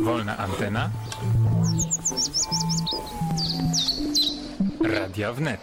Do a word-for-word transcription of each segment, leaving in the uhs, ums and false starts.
Wolna antena. Radio Wnet.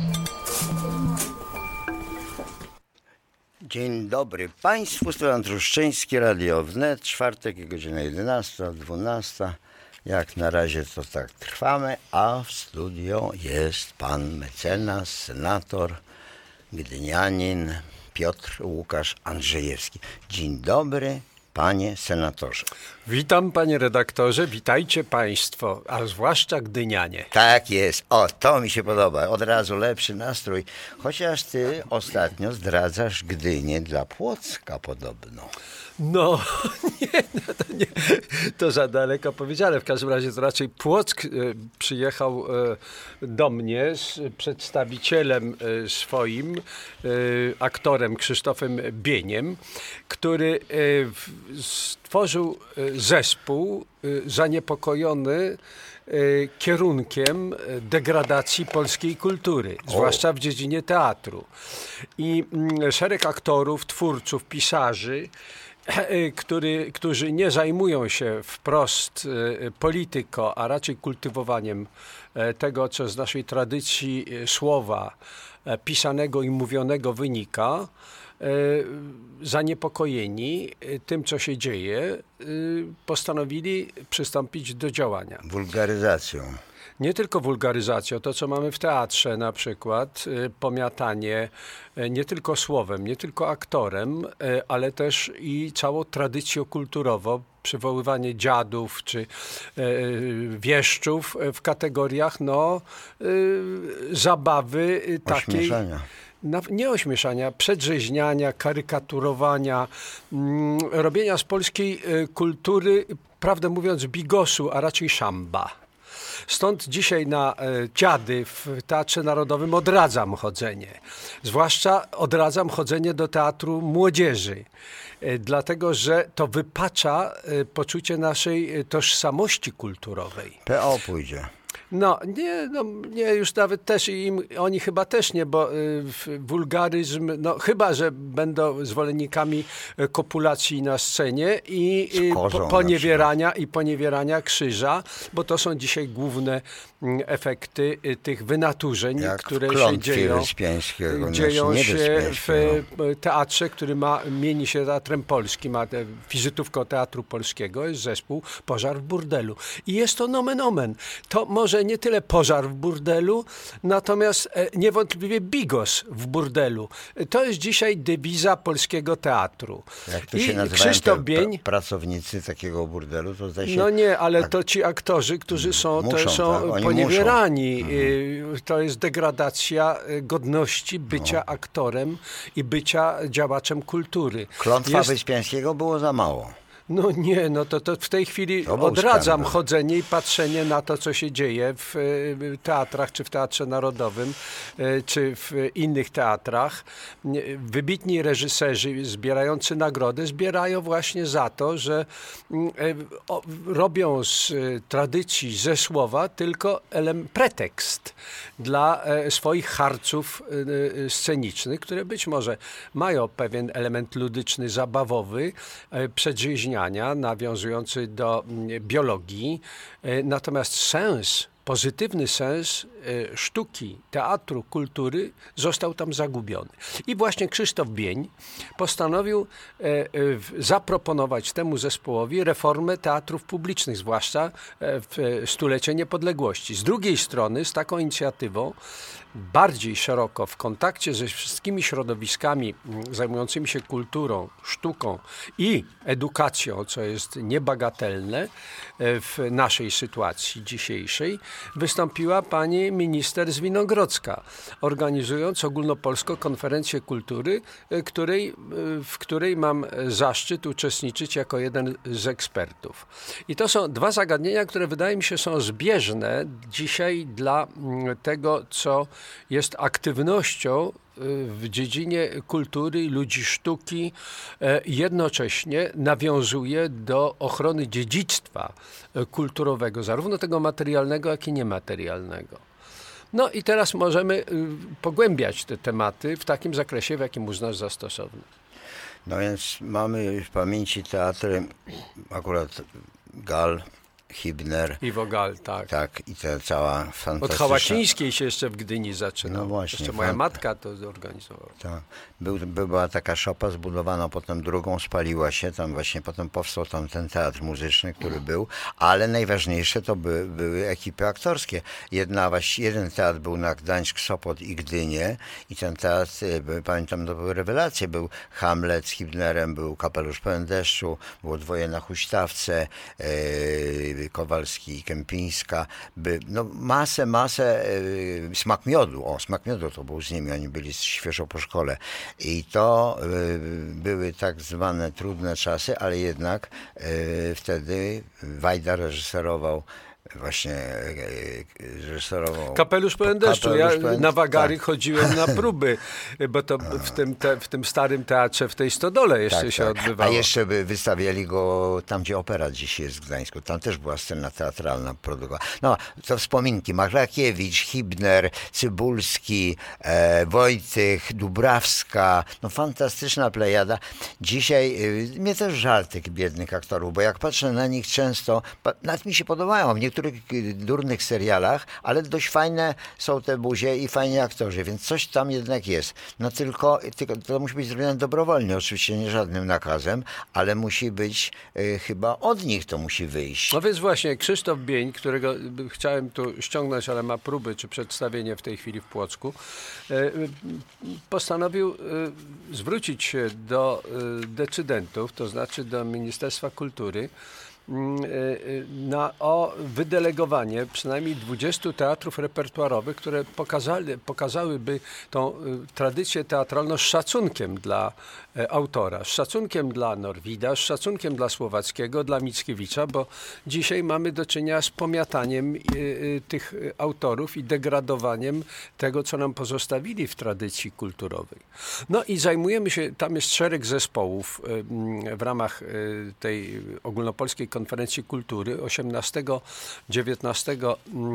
Dzień dobry Państwu, Stefan Truszczyński, Radio Wnet, czwartek, godzina jedenasta, dwunasta. Jak na razie to tak trwamy, a w studio jest pan mecenas, senator, gdynianin Piotr Łukasz Andrzejewski. Dzień dobry, panie senatorze. Witam, panie redaktorze, witajcie państwo, a zwłaszcza gdynianie. Tak jest, o, to mi się podoba, od razu lepszy nastrój. Chociaż ty ostatnio zdradzasz Gdynię dla Płocka podobno. No, nie, no to nie, to za daleko powiedziane. W każdym razie to raczej Płock e, przyjechał e, do mnie z przedstawicielem e, swoim, e, aktorem Krzysztofem Bieniem, który e, w, stworzył e, zespół e, zaniepokojony e, kierunkiem degradacji polskiej kultury, o. zwłaszcza w dziedzinie teatru. I m, szereg aktorów, twórców, pisarzy, Który, którzy nie zajmują się wprost polityką, a raczej kultywowaniem tego, co z naszej tradycji słowa pisanego i mówionego wynika, zaniepokojeni tym, co się dzieje, postanowili przystąpić do działania. Wulgaryzacją. Nie tylko wulgaryzacją, to co mamy w teatrze na przykład, pomiatanie nie tylko słowem, nie tylko aktorem, ale też i całą tradycją kulturową, przywoływanie dziadów czy wieszczów w kategoriach no, zabawy takiej. Ośmieszania. Nie ośmieszania, przedrzeźniania, karykaturowania, robienia z polskiej kultury, prawdę mówiąc, bigosu, a raczej szamba. Stąd dzisiaj na e, dziady w Teatrze Narodowym odradzam chodzenie. Zwłaszcza odradzam chodzenie do teatru młodzieży, e, dlatego że to wypacza e, poczucie naszej e, tożsamości kulturowej. P O pójdzie. No nie, no nie, już nawet też im, oni chyba też nie, bo y, wulgaryzm, no chyba, że będą zwolennikami kopulacji na scenie i y, po, poniewierania i poniewierania krzyża, bo to są dzisiaj główne y, efekty y, tych wynaturzeń, jak które się dzieją, dzieją się w teatrze, który ma, mieni się Teatrem Polskim, ma te, wizytówką Teatru Polskiego, jest zespół Pożar w burdelu. I jest to nomen omen. To może nie tyle pożar w burdelu, natomiast niewątpliwie bigos w burdelu. To jest dzisiaj dewiza polskiego teatru. Jak to I się nazywają Krzysztof te Bień, pracownicy takiego burdelu? To zdaje się, no nie, ale tak, to ci aktorzy, którzy są, muszą, to są tak? poniewierani. Mhm. To jest degradacja godności bycia no. aktorem i bycia działaczem kultury. Klątwa jest... Wyspiańskiego było za mało. No nie, no to, to w tej chwili to odradzam skandal. chodzenie i patrzenie na to, co się dzieje w teatrach, czy w Teatrze Narodowym, czy w innych teatrach. Wybitni reżyserzy zbierający nagrody zbierają właśnie za to, że robią z tradycji, ze słowa tylko pretekst dla swoich harców scenicznych, które być może mają pewien element ludyczny, zabawowy, przedrzeźniania, nawiązujący do biologii, natomiast sens, pozytywny sens sztuki, teatru, kultury został tam zagubiony. I właśnie Krzysztof Bień postanowił zaproponować temu zespołowi reformę teatrów publicznych, zwłaszcza w stulecie niepodległości. Z drugiej strony z taką inicjatywą bardziej szeroko w kontakcie ze wszystkimi środowiskami zajmującymi się kulturą, sztuką i edukacją, co jest niebagatelne w naszej sytuacji dzisiejszej, wystąpiła pani minister Zwinogrodzka, organizując ogólnopolską konferencję kultury, której, w której mam zaszczyt uczestniczyć jako jeden z ekspertów. I to są dwa zagadnienia, które wydaje mi się są zbieżne dzisiaj dla tego, co jest aktywnością w dziedzinie kultury i ludzi sztuki, jednocześnie nawiązuje do ochrony dziedzictwa kulturowego, zarówno tego materialnego, jak i niematerialnego. No i teraz możemy pogłębiać te tematy w takim zakresie, w jakim uznasz za stosowne. No więc mamy w pamięci teatry akurat Gal, Hibner. Iwo Gal, tak. Tak, i ta cała Od fantastyczna... Hałacińskiej się jeszcze w Gdyni zaczynał. No właśnie, Jeszcze moja fan- matka to zorganizowała. Tak. Był, była taka szopa zbudowana, potem drugą spaliła się, tam właśnie potem powstał tam ten teatr muzyczny, który był, ale najważniejsze to by, były ekipy aktorskie. Jedna, właśnie, jeden teatr był na Gdańsk, Sopot i Gdynię i ten teatr, by- pamiętam, to były rewelacje, był Hamlet z Hibnerem, był Kapelusz pełen deszczu, było Dwoje na huśtawce, e, Kowalski i Kępińska, by, no masę, masę, e, Smak miodu, o, Smak miodu to był z nimi, oni byli świeżo po szkole. I to y, były tak zwane trudne czasy, ale jednak y, wtedy Wajda reżyserował, właśnie y, reżyserował... Kapelusz pełen deszczu. Ja Kapelusz pełen- na Wagary tak. chodziłem na próby, bo to w tym, te, w tym starym teatrze, w tej Stodole jeszcze Tak, się tak. odbywało. A jeszcze by wystawiali go tam, gdzie opera dziś jest w Gdańsku. Tam też była scena teatralna produkowana. No, to wspominki. Machlakiewicz, Hibner, Cybulski, e, Wojtych, Dubrawska. No fantastyczna plejada. Dzisiaj y, mnie też żal tych biednych aktorów, bo jak patrzę na nich często, pa, nawet mi się podobają w niektórych y, durnych serialach, ale dość fajne są te buzie i fajni aktorzy, więc coś tam jednak jest. No tylko, tylko to musi być zrobione dobrowolnie, oczywiście nie żadnym nakazem, ale musi być y, chyba od nich to musi wyjść. No więc właśnie Krzysztof Bień, którego chciałem tu ściągnąć, ale ma próby czy przedstawienie w tej chwili w Płocku, e, e, postanowił e, zwrócić się do e, decydentów, to znaczy do Ministerstwa Kultury, mm, e, e, na, o wydelegowanie przynajmniej dwudziestu teatrów repertuarowych, które pokazali, pokazałyby tą e, tradycję teatralną z szacunkiem dla e, autora, z szacunkiem dla Norwida, z szacunkiem dla Słowackiego, dla Mickiewicza, bo dzisiaj mamy do czynienia z pomiataniem e, e, tych e, autorów i degradowaniem tego, co nam pozostawili w tradycji kulturowej. No i zajmujemy się, tam jest szereg zespołów e, m, w ramach e, tej ogólnopolskiej konferencji kultury. osiemnastego dziewiętnastego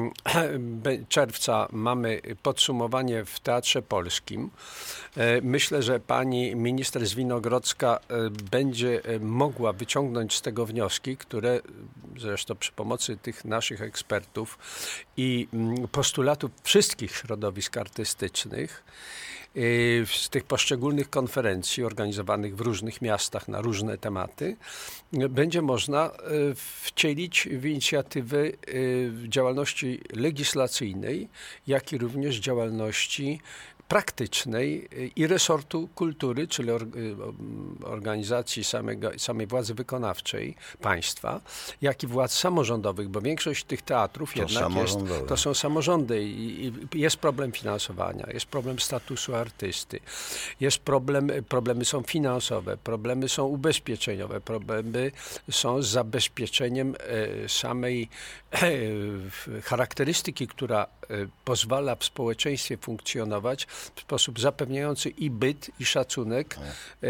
czerwca mamy podsumowanie w Teatrze Polskim. E, Myślę, że pani minister Zwinogrodzka e, będzie e, mogła wyciągnąć z tego wnioski, które zresztą przy pomocy tych naszych ekspertów i mm, postulatów wszystkich środowisk artystycznych y, z tych poszczególnych konferencji organizowanych w różnych miastach na różne tematy, y, będzie można y, wcielić w inicjatywy y, działalności legislacyjnej, jak i również działalności praktycznej i resortu kultury, czyli or, organizacji samego, samej władzy wykonawczej państwa, jak i władz samorządowych, bo większość tych teatrów To jednak jest, samorządowe. to są samorządy i, i jest problem finansowania, jest problem statusu artysty, jest problem, problemy są finansowe, problemy są ubezpieczeniowe, problemy są z zabezpieczeniem e, samej e, charakterystyki, która e, pozwala w społeczeństwie funkcjonować w sposób zapewniający i byt, i szacunek e, e,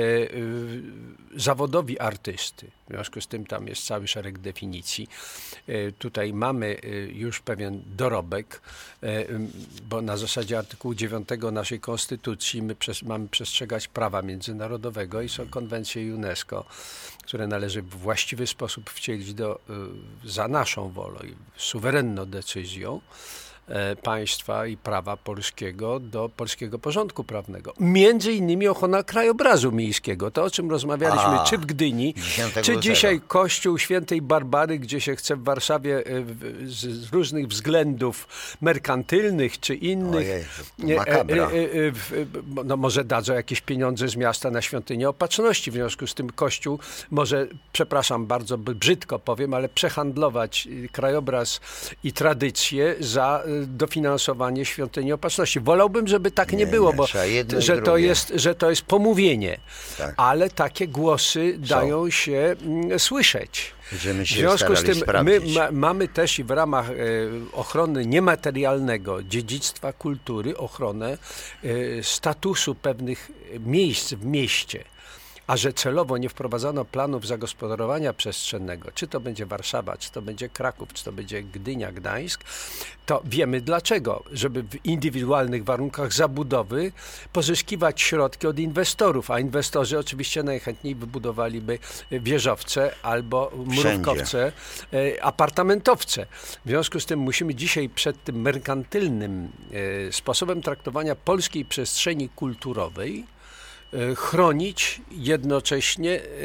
zawodowi artysty. W związku z tym tam jest cały szereg definicji. E, tutaj mamy e, już pewien dorobek, e, bo na zasadzie artykułu dziewiątego naszej Konstytucji my przez, mamy przestrzegać prawa międzynarodowego i są konwencje UNESCO, które należy w właściwy sposób wcielić do, e, za naszą wolą i suwerenną decyzją państwa i prawa polskiego do polskiego porządku prawnego. Między innymi ochrona krajobrazu miejskiego. To, o czym rozmawialiśmy, A, czy w Gdyni, dziesiątego czy lutego. dzisiaj kościół świętej Barbary, gdzie się chce w Warszawie e, w- z, z różnych względów merkantylnych czy innych. Ojej, to e, makabra. e, e, w- no może dadzą jakieś pieniądze z miasta na świątynię opatrzności. W związku z tym kościół może, przepraszam bardzo, b- brzydko powiem, ale przehandlować y, krajobraz i tradycje za y, dofinansowanie świątyni opatrzności. Wolałbym, żeby tak nie, Nie, było, nie, bo trzeba jedno i że to, drugie. jest, że to jest pomówienie. Tak. Ale takie głosy dają się mm, słyszeć. Będziemy W się związku z starali tym my sprawdzić. ma, mamy też i w ramach e, ochrony niematerialnego dziedzictwa kultury ochronę e, statusu pewnych miejsc w mieście. a że celowo nie wprowadzono planów zagospodarowania przestrzennego, czy to będzie Warszawa, czy to będzie Kraków, czy to będzie Gdynia, Gdańsk, to wiemy dlaczego. Żeby w indywidualnych warunkach zabudowy pozyskiwać środki od inwestorów, a inwestorzy oczywiście najchętniej wybudowaliby wieżowce albo murówkowce, e, apartamentowce. W związku z tym musimy dzisiaj przed tym merkantylnym e, sposobem traktowania polskiej przestrzeni kulturowej e, chronić jednocześnie e,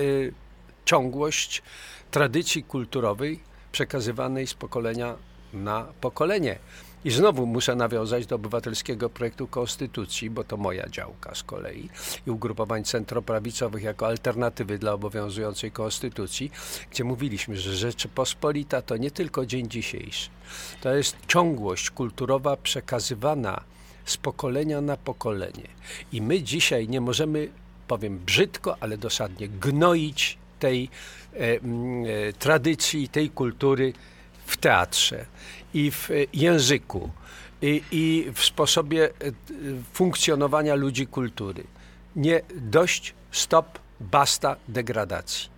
ciągłość tradycji kulturowej przekazywanej z pokolenia na pokolenie. I znowu muszę nawiązać do obywatelskiego projektu konstytucji, bo to moja działka z kolei, i ugrupowań centroprawicowych jako alternatywy dla obowiązującej konstytucji, gdzie mówiliśmy, że Rzeczypospolita to nie tylko dzień dzisiejszy. To jest ciągłość kulturowa przekazywana z pokolenia na pokolenie. I my dzisiaj nie możemy, powiem brzydko, ale dosadnie, gnoić tej e, e, tradycji, tej kultury w teatrze i w języku i, i w sposobie funkcjonowania ludzi kultury. Nie, dość, stop, basta degradacji.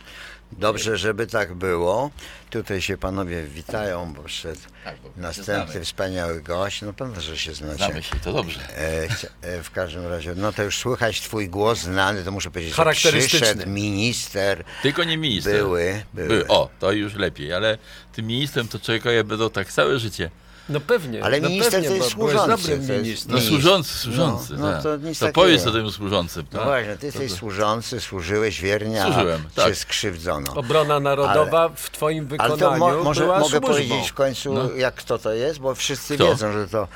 Dobrze, żeby tak było. Tutaj się panowie witają, bo przed Tak, bo następny się wspaniały gość. No pewno, że się znacie. Znamy się, to dobrze. E, chcia- e, w każdym razie, no to już słychać twój głos znany, to muszę powiedzieć, że Charakterystyczny. przyszedł minister. Tylko nie minister. Były, były. By, o, to już lepiej, ale tym ministrem to człowiekowie będą tak całe życie. No pewnie. Ale no minister pewnie, to jest bo byłeś służący, dobrym to jest- ministrem. No Nie służący, jest. służący. No, no tak. to nic to takiego. powiedz o tym służącym. No tak? właśnie, ty jesteś służący, służyłeś wiernie, Służyłem, a tak. cię skrzywdzono. Obrona narodowa w twoim Ale wykonaniu to mo- może była mogę służbą. powiedzieć w końcu, No. jak kto to jest, bo wszyscy Kto? wiedzą, że to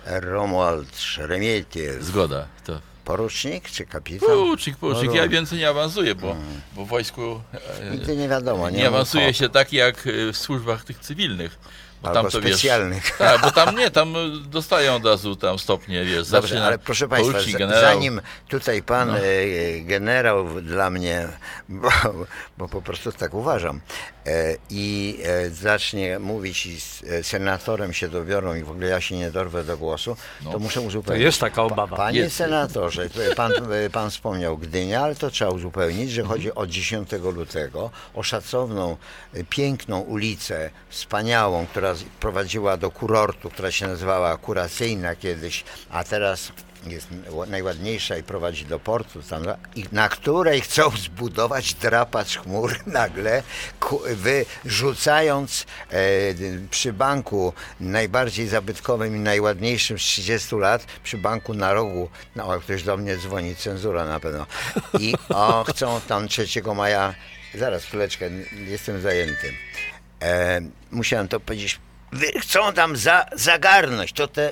Romuald Szeremietiew. Zgoda. To. Porucznik czy kapitan? Pułcznik, pułcznik. No, Ja no. więcej nie awansuję, bo, bo w wojsku e, Nigdy nie wiadomo. nie Nie awansuje mów się tak jak e, w służbach tych cywilnych. Bo Albo tam to specjalnych. Wiesz, tak, bo tam nie, tam dostają od razu tam stopnie, wiesz, Dobrze, zaczyna ale proszę Państwa, porucznik, za- generał. zanim tutaj Pan No. e, generał dla mnie, bo, bo po prostu tak uważam, e, i e, zacznie mówić i z e, senatorem się dobiorą i w ogóle ja się nie dorwę do głosu, No. to muszę uzupełnić. To jest taka obawa. Panie Jest. senatorze, tutaj pan, e, pan wspomniał Gdynia, ale to trzeba uzupełnić, że chodzi o dziesiątego lutego, o szacowną, e, piękną ulicę, wspaniałą, która z- prowadziła do kurortu, która się nazywała Kuracyjna kiedyś, a teraz jest ł- najładniejsza i prowadzi do portu, tam, i na której chcą zbudować drapacz chmur nagle, ku, wyrzucając e, przy banku najbardziej zabytkowym i najładniejszym z trzydziestu lat, przy banku na rogu, no ktoś do mnie dzwoni, cenzura na pewno, i o, chcą tam trzeciego maja, zaraz chwileczkę, jestem zajęty. E, musiałem to powiedzieć, wy chcą tam za, zagarnąć, to te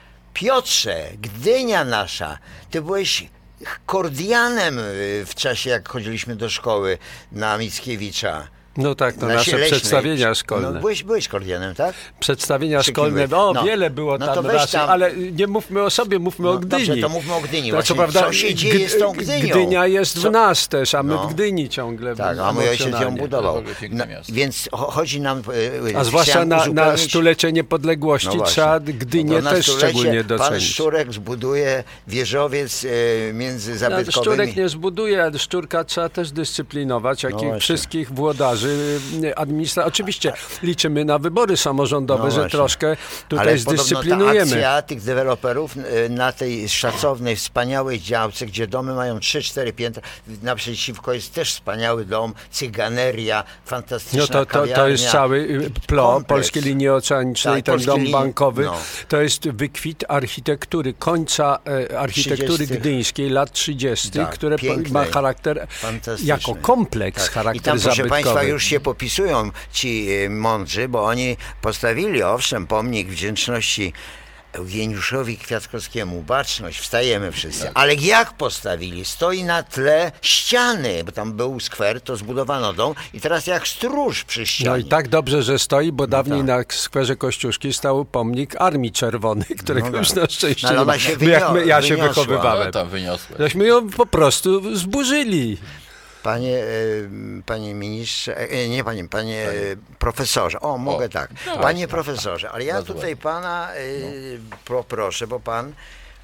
Piotrze, Gdynia nasza, ty byłeś kordianem y, w czasie, jak chodziliśmy do szkoły na Mickiewicza. No tak, to na nasze Sieleśnej. przedstawienia szkolne. No, byłeś, byłeś kordianem, tak? Przedstawienia Czy kim szkolne, byłeś? o No. wiele było No tam to weź raczej, tam- ale nie mówmy o sobie, mówmy o No, Gdyni. dobrze, to mówmy o Gdyni. To Właśnie, co prawda, co się dzieje z tą G- Gdynią? Gdynia jest Co- w nas też, a my No. w Gdyni ciągle Tak, a mój ojciec ją emocjonalnie. budował. W ogóle piękne No, miasto. więc cho- chodzi nam... y, A y, zwłaszcza chciałem na, na uzupełnić- stulecie niepodległości No właśnie. trzeba Gdynię No na też stulecie szczególnie Pan docenić. Szczurek zbuduje wieżowiec y, między No, zabytkowymi... Szczurek nie zbuduje, ale Szczurka trzeba też dyscyplinować, jak No i właśnie. wszystkich włodarzy administracji. Oczywiście liczymy na wybory samorządowe, No że właśnie. troszkę tutaj Ale podobno ta zdyscyplinujemy. akcja tych deweloperów y, na tej szacownej, wspaniałej działce, gdzie domy mają trzy cztery piętra, naprzeciwko jest też wspaniały dom, cyganeria, fantastyczna No to, to, kawiarnia. to jest cały y, plot kompleks. Polskiej Linii Oceanicznej, Tak, ten Polskie dom linie- bankowy. no. To jest wykwit architektury, końca e, architektury trzydziestych. gdyńskiej, lat trzydziestych, Tak, które po- pięknej, ma charakter, fantastycznej. jako kompleks Tak. charakter I tam, proszę zabytkowy. Państwa, już się popisują ci y, mądrzy, bo oni postawili, owszem, pomnik wdzięczności Eugeniuszowi Kwiatkowskiemu. Baczność, wstajemy wszyscy. Tak. Ale jak postawili? Stoi na tle ściany, bo tam był skwer, to zbudowano dom i teraz jak stróż przy ścianie. No i tak dobrze, że stoi, bo dawniej tak. na skwerze Kościuszki stał pomnik Armii Czerwonej, którego No już tak. na szczęście No ale nie ma. ona się Bo jak my, ja wynio- się wyniosła. wychowywałem. No, tam wyniosłe. Żeśmy ją po prostu zburzyli. Panie, e, panie ministrze, e, nie panie, panie e, profesorze, o mogę O, tak, no panie właśnie. profesorze, ale ja Bardzo tutaj ładnie. pana e, pro, proszę, bo pan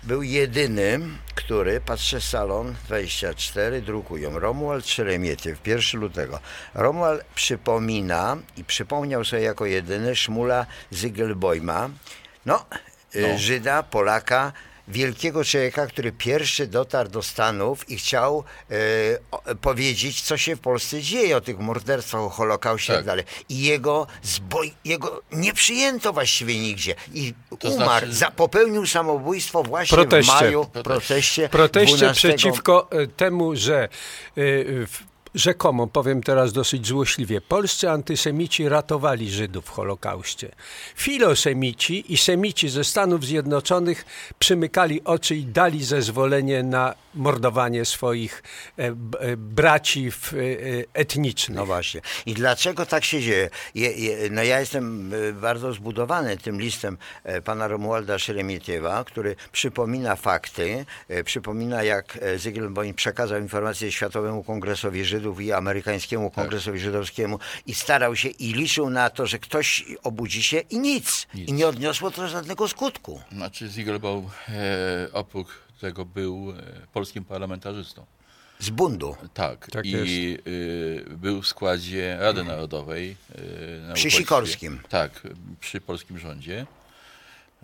był jedynym, który, patrzę, Salon dwadzieścia cztery, drukują, Romuald Szeremietiew, pierwszego lutego. Romuald przypomina i przypomniał sobie jako jedyny Szmula Zygelbojma, no, No. Żyda, Polaka, wielkiego człowieka, który pierwszy dotarł do Stanów i chciał e, o, powiedzieć, co się w Polsce dzieje, o tych morderstwach, o Holokauście i tak Tak. dalej. I jego, zboj, jego nie przyjęto właściwie nigdzie. I To umarł, znaczy- za, popełnił samobójstwo właśnie Proteście. w maju, Proteście. proteście, proteście dwunastego przeciwko e, temu, że e, w- rzekomo, powiem teraz dosyć złośliwie, polscy antysemici ratowali Żydów w Holokauście. Filosemici i semici ze Stanów Zjednoczonych przymykali oczy i dali zezwolenie na mordowanie swoich e, b, e, braci w, e, etnicznych. No właśnie. I dlaczego tak się dzieje? Je, je, no ja jestem e, bardzo zbudowany tym listem e, pana Romualda Szeremietiewa, który przypomina fakty, e, przypomina jak e, Zygielbojm przekazał informacje Światowemu Kongresowi Żydów i amerykańskiemu Kongresowi Żydowskiemu i starał się i liczył na to, że ktoś obudzi się i nic. Nic. I nie odniosło to żadnego skutku. Znaczy Ziegelbaum e, oprócz tego był e, polskim parlamentarzystą. Z bundu. Tak, Tak i y, był w składzie Rady Narodowej. Y, na Przy uchodźstwie. Sikorskim. Tak, przy polskim rządzie. Y,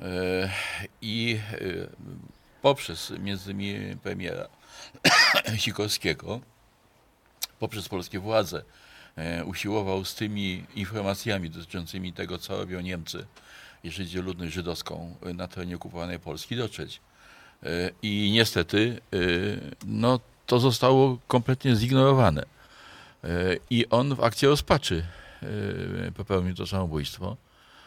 I y, poprzez między innymi premiera Sikorskiego, poprzez polskie władze y, usiłował z tymi informacjami dotyczącymi tego, co robią Niemcy, jeżeli chodzi o ludność żydowską na terenie okupowanej Polski, dotrzeć. Y, I niestety, y, no to zostało kompletnie zignorowane. E, I on w akcie rozpaczy e, popełnił to samobójstwo,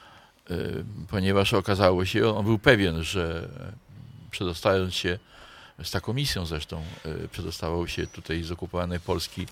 e, ponieważ okazało się, on był pewien, że przedostając się z taką misją zresztą, e, przedostawał się tutaj z okupowanej Polski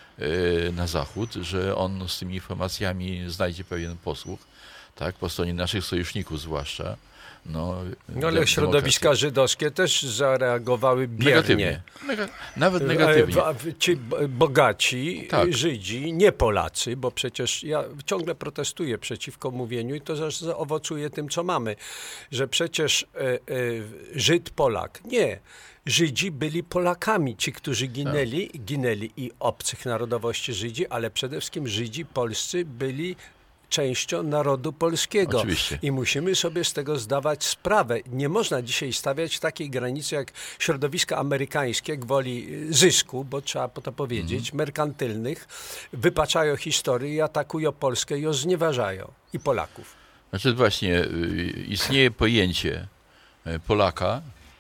e, na zachód, że on z tymi informacjami znajdzie pewien posłuch, tak, po stronie naszych sojuszników zwłaszcza. No, No ale de- środowiska demokracja. żydowskie też zareagowały biernie. Negatywnie. Nega- nawet negatywnie. E, w- Ci b- bogaci Tak. Żydzi, nie Polacy, bo przecież ja ciągle protestuję przeciwko mówieniu i to też zaowocuje tym, co mamy, że przecież e, e, Żyd, Polak. Nie. Żydzi byli Polakami, ci, którzy ginęli, ginęli i obcych narodowości Żydzi, ale przede wszystkim Żydzi polscy byli częścią narodu polskiego. Oczywiście. I musimy sobie z tego zdawać sprawę. Nie można dzisiaj stawiać takiej granicy jak środowiska amerykańskie gwoli zysku, bo trzeba po to powiedzieć, Mhm. merkantylnych, wypaczają historię i atakują Polskę i ją znieważają. I Polaków. Znaczy właśnie y, istnieje pojęcie y, Polaka,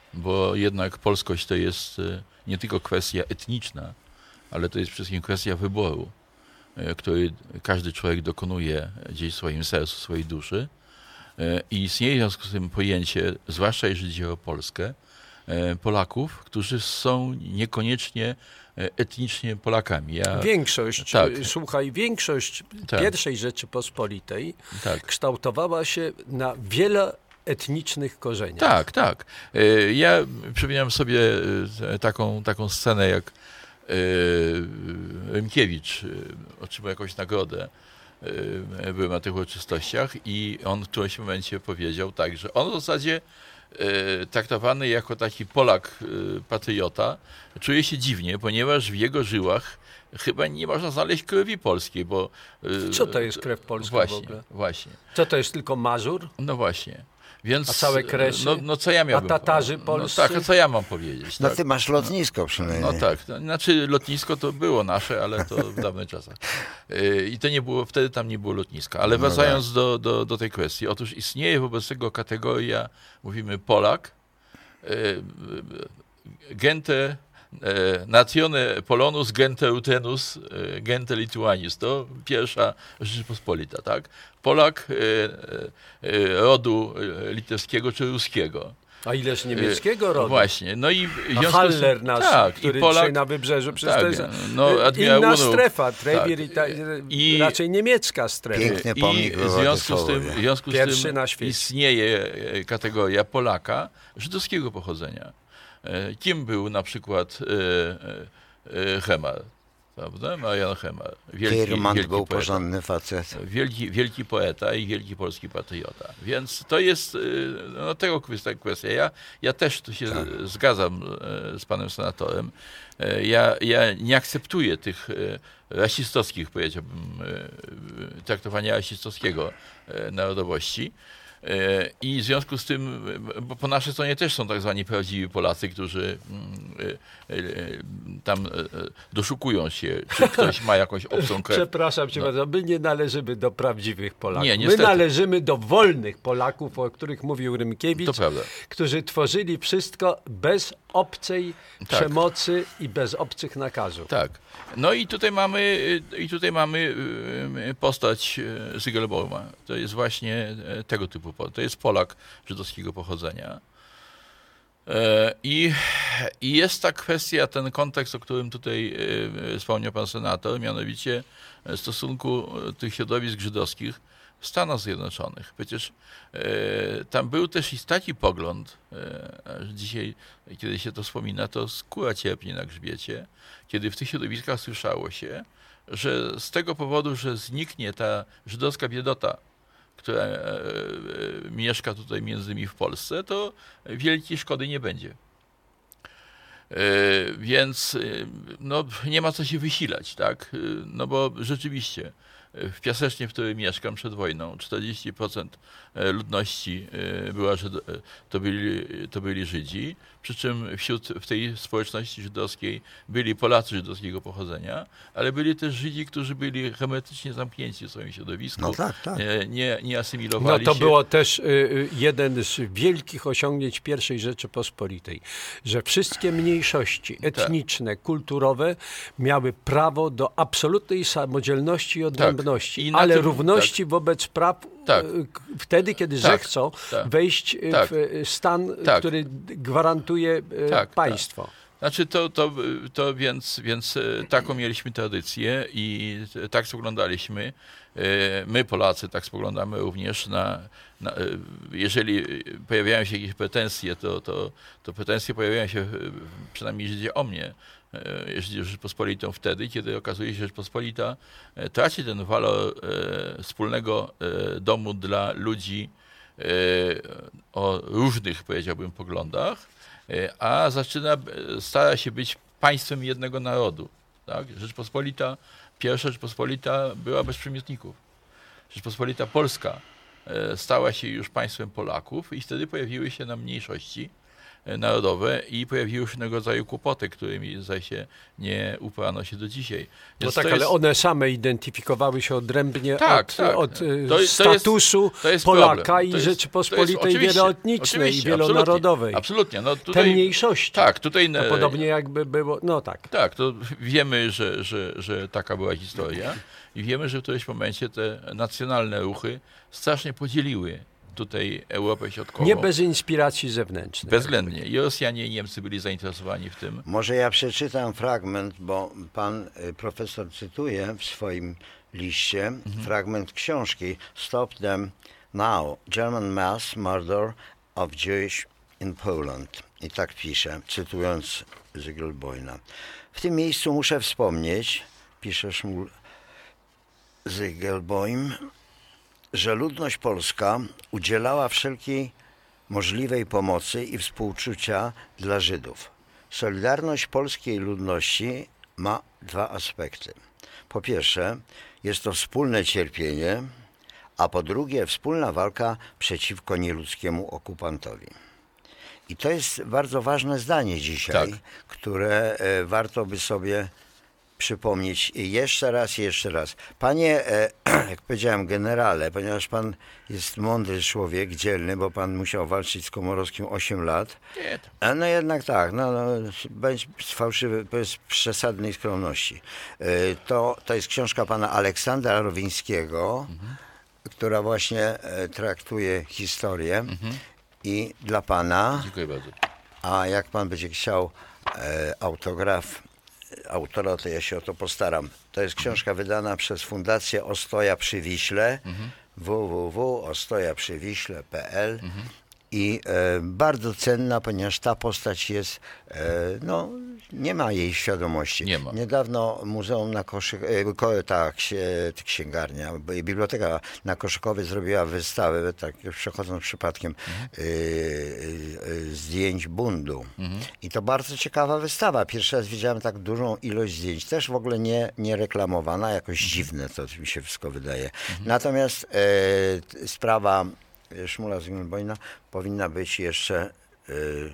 bo jednak polskość to jest y, nie tylko kwestia etniczna, ale to jest przede wszystkim kwestia wyboru, y, który każdy człowiek dokonuje gdzieś w swoim sercu, w swojej duszy. Y, I istnieje w związku z tym pojęcie, zwłaszcza jeżeli chodzi o Polskę, y, Polaków, którzy są niekoniecznie y, etnicznie Polakami. Ja, Większość, tak. słuchaj, większość Tak. pierwszej Rzeczypospolitej tak. kształtowała się na wieloetnicznych korzeniach. Tak, tak. E, Ja przypominam sobie e, taką, taką scenę, jak e, Rymkiewicz e, otrzymał jakąś nagrodę. E, Byłem na tych uroczystościach i on w którymś momencie powiedział tak, że on w zasadzie e, traktowany jako taki Polak e, patriota czuje się dziwnie, ponieważ w jego żyłach chyba nie można znaleźć krwi polskiej, bo... e, Co to jest krew polska właśnie, w ogóle? Właśnie, Co to jest tylko Mazur? no właśnie. Więc, A całe Kresy? No, no co ja miałbym... A Tatarzy polscy? No tak, a co ja mam powiedzieć? No Tak? ty masz lotnisko przynajmniej. No tak, to znaczy lotnisko to było nasze, ale to w dawnych czasach. Yy, I to nie było, wtedy tam nie było lotniska. Ale wracając do, do, do tej kwestii, otóż istnieje wobec tego kategoria, mówimy Polak, yy, gente, yy, natione Polonus, gente Rutenus, yy, gente Lituanis. To pierwsza Rzeczypospolita, tak? Polak yy, yy, rodu litewskiego czy ruskiego. A ileż niemieckiego rodu? Właśnie, no i w A związku z- Haller nasz, tak, który i Polak, dzisiaj na wybrzeżu, przecież tak, to jest no, y, admirał inna Unów, strefa, Trevier tak. i ta, I- raczej niemiecka strefa. Piękny I pomnik w związku z tym, w związku z Pierwszy tym na świecie. istnieje e, kategoria Polaka żydowskiego pochodzenia. E, Kim był na przykład e, e, e, Hemar? prawda? Marian Hemar. Wielki, Tyrmand wielki był poeta. porządny facet. Wielki, wielki poeta i wielki polski patriota. Więc to jest y, no, tego kwestia. kwestia. Ja, ja też tu się Tak. zgadzam y, z panem senatorem. Y, Ja, ja nie akceptuję tych y, rasistowskich, powiedziałbym, y, y, traktowania rasistowskiego y, narodowości. Y, I w związku z tym, y, bo po naszej stronie też są tak zwani prawdziwi Polacy, którzy y, y, y, tam y, y, doszukują się, czy ktoś ma jakąś obcą krew. Przepraszam cię bardzo, my nie należymy do prawdziwych Polaków. Nie, my niestety. należymy do wolnych Polaków, o których mówił Rymkiewicz, To prawda. którzy tworzyli wszystko bez obcej Tak. przemocy i bez obcych nakazów. Tak. No i tutaj mamy, y, i tutaj mamy y, postać y, Zygelbauma. To jest właśnie y, tego typu, po- to jest Polak żydowskiego pochodzenia. E, I, I jest ta kwestia, ten kontekst, o którym tutaj y, wspomniał pan senator, mianowicie e, stosunku e, tych środowisk żydowskich w Stanach Zjednoczonych. Przecież e, tam był też i taki pogląd, e, że dzisiaj, kiedy się to wspomina, to skóra cierpnie na grzbiecie, kiedy w tych środowiskach słyszało się, że z tego powodu, że zniknie ta żydowska biedota, która e, e, mieszka tutaj między innymi w Polsce, to wielkiej szkody nie będzie. E, Więc e, no, nie ma co się wysilać, tak? E, No bo rzeczywiście e, w Piasecznie, w którym mieszkam przed wojną, czterdzieści procent ludności e, była Żyd- e, to, byli, to byli Żydzi, przy czym wśród, w tej społeczności żydowskiej byli Polacy żydowskiego pochodzenia, ale byli też Żydzi, którzy byli hermetycznie zamknięci w swoim środowisku, No tak, tak. nie, nie, nie No asymilowali to się. było też y, y, jeden z wielkich osiągnięć pierwszej Rzeczypospolitej, że wszystkie mniejszości etniczne, kulturowe miały prawo do absolutnej samodzielności i odrębności, I na ale tym- równości wobec praw Tak. y, k- wtedy, kiedy Tak, zechcą tak, wejść y, tak, w y, stan, y, tak. który gwarantuje y, Tak, państwo. Znaczy to, to, to więc, więc e, taką mieliśmy tradycję i t- tak spoglądaliśmy. E, My Polacy tak spoglądamy również na, na e, jeżeli pojawiają się jakieś pretensje, to, to, to pretensje pojawiają się, e, przynajmniej jeśli chodzi o mnie, e, jeżeli chodzi o Rzeczpospolitą wtedy, kiedy okazuje się, że Rzeczpospolita e, traci ten walor e, wspólnego e, domu dla ludzi e, o różnych, powiedziałbym, poglądach, e, a zaczyna, e, stara się być państwem jednego narodu. Tak? Rzeczpospolita, pierwsza Rzeczpospolita była bez przymiotników. Rzeczpospolita Polska e, stała się już państwem Polaków i wtedy pojawiły się nam mniejszości e, narodowe i pojawiły się różnego rodzaju kłopoty, którymi zaś się nie uporano się do dzisiaj. No Więc tak, to ale jest- one same identyfikowały się odrębnie Tak, od, tak. od y, To jest- to jest- statusu to jest Polaka problem. i To jest- Rzeczypospolitej to jest- oczywiście, wieloetnicznej i oczywiście, wielonarodowej. Absolutnie. No Te tutaj, mniejszości. tak, tutaj To e, podobnie jakby było, no tak. Tak, to wiemy, że, że, że taka była historia i wiemy, że w którymś momencie te nacjonalne ruchy strasznie podzieliły tutaj Europę Środkową. Nie bez inspiracji zewnętrznej. Bezwzględnie. I Rosjanie, i Niemcy byli zainteresowani w tym. Może ja przeczytam fragment, bo pan y, profesor cytuje w swoim liście fragment książki Stop Them Now, German Mass Murder of Jewish in Poland. I tak pisze, cytując Zygelboina. W tym miejscu muszę wspomnieć, pisze Szmul Zygelboim, że ludność polska udzielała wszelkiej możliwej pomocy i współczucia dla Żydów. Solidarność polskiej ludności ma dwa aspekty. Po pierwsze, jest to wspólne cierpienie, a po drugie, wspólna walka przeciwko nieludzkiemu okupantowi. I to jest bardzo ważne zdanie dzisiaj, Tak. które e, warto by sobie przypomnieć jeszcze raz i jeszcze raz. Panie, e, jak powiedziałem, generale, ponieważ pan jest mądry człowiek, dzielny, bo pan musiał walczyć z Komorowskim osiem lat, Nie, to- a no jednak tak, no, no bądź fałszywy, bez przesadnej skromności. E, To, to jest książka pana Aleksandra Rowińskiego, która właśnie e, traktuje historię i dla pana, Dziękuję bardzo. a jak pan będzie chciał e, autograf autora, to ja się o to postaram. To jest książka wydana przez Fundację Ostoja przy Wiśle, w w w kropka ostoja przy wiśle kropka p l i e, bardzo cenna, ponieważ ta postać jest, e, no nie ma jej świadomości. Nie ma. Niedawno Muzeum na Koszyk, e, ta księ, księgarnia, biblioteka na Koszykowie zrobiła wystawę, tak przechodząc przypadkiem, mhm. e, e, zdjęć bundu. Mhm. I to bardzo ciekawa wystawa. Pierwszy raz widziałem tak dużą ilość zdjęć. Też w ogóle nie, nie reklamowana, jakoś mhm. dziwne to mi się wszystko wydaje. Mhm. Natomiast e, sprawa Szmula Zygmunt-Bojna powinna być jeszcze e,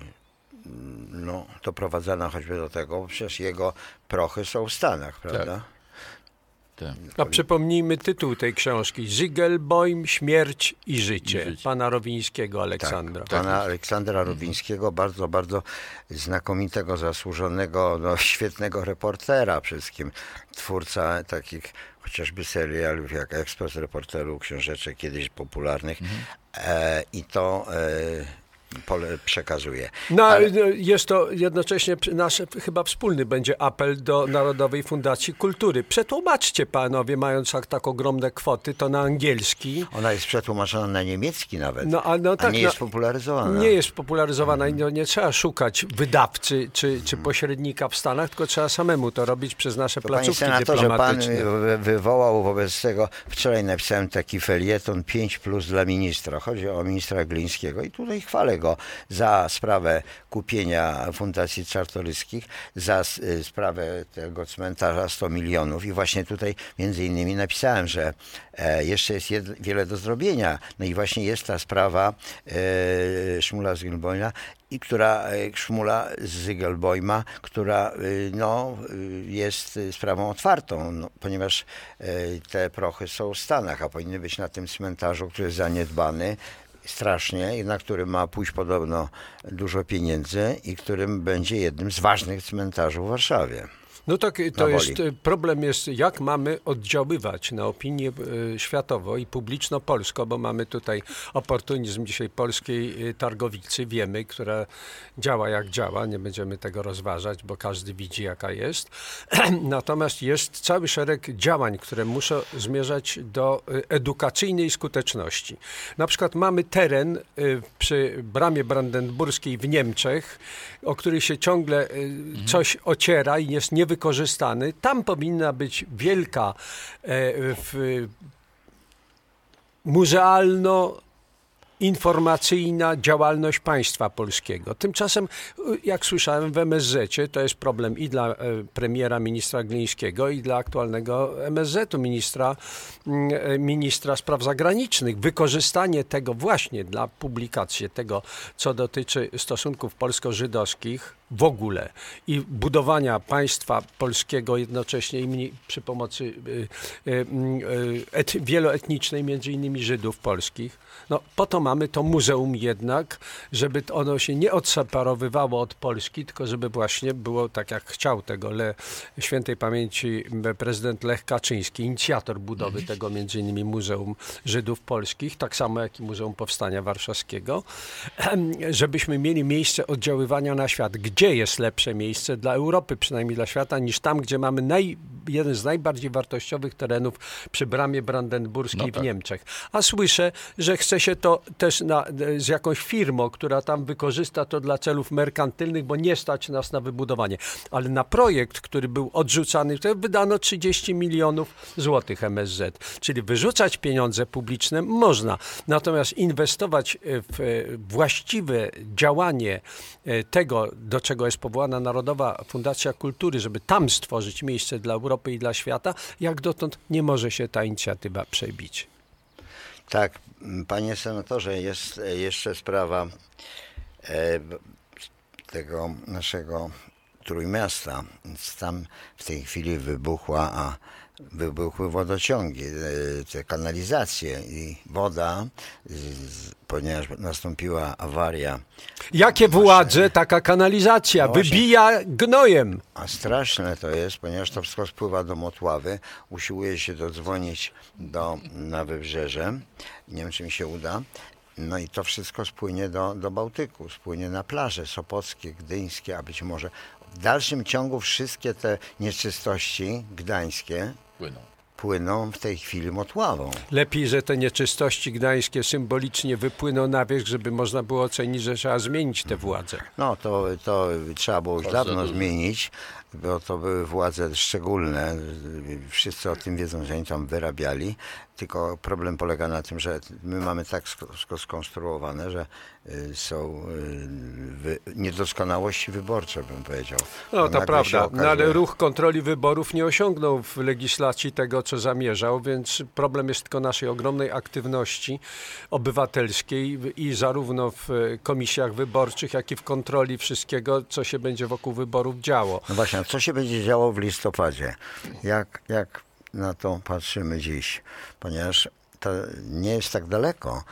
no, doprowadzana choćby do tego, bo przecież jego prochy są w Stanach, prawda? Tak. Tak. A przypomnijmy tytuł tej książki. Zygelbojm, śmierć i życie. I życie. Pana Rowińskiego Aleksandra. Tak, pana Aleksandra Rowińskiego, bardzo, bardzo znakomitego, zasłużonego, no, świetnego reportera, przede wszystkim twórca takich chociażby serialów jak Ekspres Reporteru, książeczek kiedyś popularnych. Mhm. E, I to... E, pole przekazuje. No, ale jest to jednocześnie nasz chyba wspólny będzie apel do Narodowej Fundacji Kultury. Przetłumaczcie panowie, mając tak, tak ogromne kwoty, to na angielski. Ona jest przetłumaczona na niemiecki nawet, no, a, no, tak, a nie no, jest popularyzowana. Nie jest popularyzowana i no, nie trzeba szukać wydawcy czy, czy pośrednika w Stanach, tylko trzeba samemu to robić przez nasze to placówki panie senatorze, dyplomatyczne. Pan wywołał wobec tego, wczoraj napisałem taki felieton pięć plus dla ministra. Chodzi o ministra Glińskiego i tutaj chwalę go za sprawę kupienia Fundacji Czartoryskich, za sprawę tego cmentarza sto milionów i właśnie tutaj między innymi napisałem, że e, jeszcze jest jed, wiele do zrobienia. No i właśnie jest ta sprawa e, Szmula Zygmunt-Bojna i która Szmula Zygelbojma, która no, jest sprawą otwartą, no, ponieważ te prochy są w Stanach, a powinny być na tym cmentarzu, który jest zaniedbany strasznie, na którym ma pójść podobno dużo pieniędzy i którym będzie jednym z ważnych cmentarzy w Warszawie. No tak, to jest, problem jest, jak mamy oddziaływać na opinię y, światową i publiczno-polską, bo mamy tutaj oportunizm dzisiaj polskiej y, targowicy, wiemy, która działa jak działa, nie będziemy tego rozważać, bo każdy widzi jaka jest. Natomiast jest cały szereg działań, które muszą zmierzać do y, edukacyjnej skuteczności. Na przykład mamy teren y, przy Bramie Brandenburskiej w Niemczech, o który się ciągle y, mhm. coś ociera i jest nie wykorzystany. Tam powinna być wielka e, w, muzealno informacyjna działalność państwa polskiego. Tymczasem, jak słyszałem w M S Z-cie, to jest problem i dla e, premiera ministra Glińskiego, i dla aktualnego M S Z-u, ministra, e, ministra spraw zagranicznych. Wykorzystanie tego właśnie dla publikacji tego, co dotyczy stosunków polsko-żydowskich w ogóle i budowania państwa polskiego jednocześnie i przy pomocy y, y, y, et, wieloetnicznej, między innymi Żydów polskich. No, po to mamy to muzeum jednak, żeby ono się nie odseparowywało od Polski, tylko żeby właśnie było tak, jak chciał tego Le, świętej pamięci prezydent Lech Kaczyński, inicjator budowy tego między innymi Muzeum Żydów Polskich, tak samo jak i Muzeum Powstania Warszawskiego, żebyśmy mieli miejsce oddziaływania na świat. Gdzie jest lepsze miejsce dla Europy, przynajmniej dla świata, niż tam, gdzie mamy naj, jeden z najbardziej wartościowych terenów przy Bramie Brandenburskiej no tak. w Niemczech. A słyszę, że chce się to też na, z jakąś firmą, która tam wykorzysta to dla celów merkantylnych, bo nie stać nas na wybudowanie. Ale na projekt, który był odrzucany, to wydano trzydzieści milionów złotych M S Z. Czyli wyrzucać pieniądze publiczne można. Natomiast inwestować w właściwe działanie tego, do czego jest powołana Narodowa Fundacja Kultury, żeby tam stworzyć miejsce dla Europy i dla świata, jak dotąd nie może się ta inicjatywa przebić. Tak, panie senatorze, jest jeszcze sprawa e, tego naszego Trójmiasta. Tam w tej chwili wybuchła, a wybuchły wodociągi, te kanalizacje i woda, ponieważ nastąpiła awaria. Jakie władze, taka kanalizacja, no wybija gnojem. A straszne to jest, ponieważ to wszystko spływa do Motławy. Usiłuje się dodzwonić do, na wybrzeże. Nie wiem, czy mi się uda. No i to wszystko spłynie do, do Bałtyku, spłynie na plaże sopockie, gdyńskie, a być może w dalszym ciągu wszystkie te nieczystości gdańskie płyną. płyną w tej chwili Motławą. Lepiej, że te nieczystości gdańskie symbolicznie wypłyną na wierzch, żeby można było ocenić, że trzeba zmienić tę władzę. No to, to trzeba było już dawno zmienić, bo to były władze szczególne. Wszyscy o tym wiedzą, że oni tam wyrabiali. Tylko problem polega na tym, że my mamy tak sk- skonstruowane, że y, są y, wy, niedoskonałości wyborcze, bym powiedział. No to prawda, okazuje... no, ale ruch kontroli wyborów nie osiągnął w legislacji tego, co zamierzał, więc problem jest tylko naszej ogromnej aktywności obywatelskiej i zarówno w komisjach wyborczych, jak i w kontroli wszystkiego, co się będzie wokół wyborów działo. No właśnie, a co się będzie działo w listopadzie? Jak, jak na to patrzymy dziś? Ponieważ to nie jest tak daleko,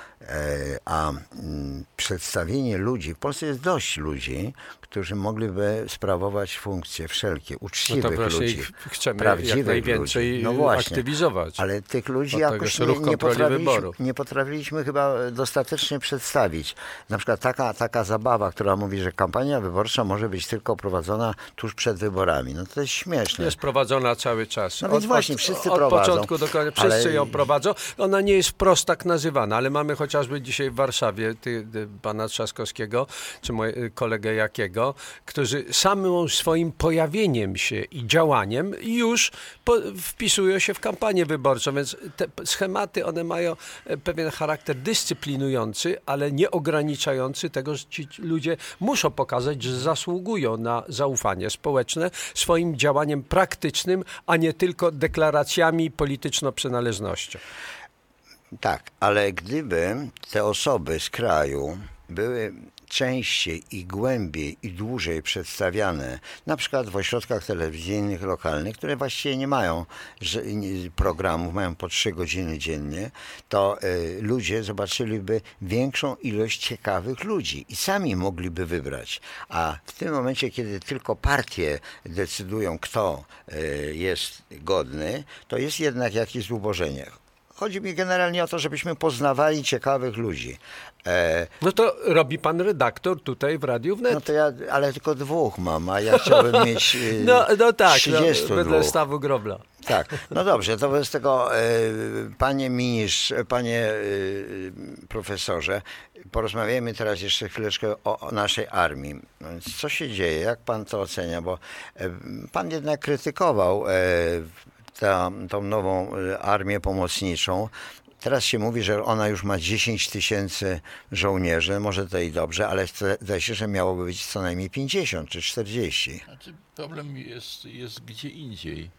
a przedstawienie ludzi, w Polsce jest dość ludzi, którzy mogliby sprawować funkcje wszelkie, uczciwych no to ludzi, chcemy prawdziwych jak najwięcej ludzi. No właśnie, aktywizować. ale tych ludzi Od jakoś tego, nie, nie, potrafiliśmy, nie potrafiliśmy chyba dostatecznie przedstawić. Na przykład taka, taka zabawa, która mówi, że kampania wyborcza może być tylko prowadzona tuż przed wyborami. No to jest śmieszne. Jest prowadzona cały czas. No więc od, właśnie, od, wszyscy od prowadzą. Od początku do końca, wszyscy ale... ją prowadzą. Ona nie jest wprost tak nazywana, ale mamy chociażby dzisiaj w Warszawie ty, ty, pana Trzaskowskiego, czy mojego kolegę Jakiego, którzy samym swoim pojawieniem się i działaniem już po, wpisują się w kampanię wyborczą, więc te schematy, one mają pewien charakter dyscyplinujący, ale nie ograniczający tego, że ci ludzie muszą pokazać, że zasługują na zaufanie społeczne swoim działaniem praktycznym, a nie tylko deklaracjami polityczno-przynależnością. Tak, ale gdyby te osoby z kraju były częściej i głębiej i dłużej przedstawiane, na przykład w ośrodkach telewizyjnych lokalnych, które właściwie nie mają programów, mają po trzy godziny dziennie, to y, ludzie zobaczyliby większą ilość ciekawych ludzi i sami mogliby wybrać. A w tym momencie, kiedy tylko partie decydują, kto y, jest godny, to jest jednak jakieś zubożenie. Chodzi mi generalnie o to, żebyśmy poznawali ciekawych ludzi. E, no to robi pan redaktor tutaj w Radiu Wnet. No to ja, ale tylko dwóch mam, a ja chciałbym mieć y, no, no tak, trzydziestu no, wedle dwóch. Stawu Grobla. Tak, no dobrze, to wobec tego e, panie ministrze, panie e, profesorze, porozmawiajmy teraz jeszcze chwileczkę o, o naszej armii. Więc co się dzieje, jak pan to ocenia, bo e, pan jednak krytykował e, ta, tą nową armię pomocniczą. Teraz się mówi, że ona już ma dziesięć tysięcy żołnierzy, może to i dobrze, ale zdaje się, że miałoby być co najmniej pięćdziesiąt czy czterdzieści. Znaczy, problem jest, jest gdzie indziej,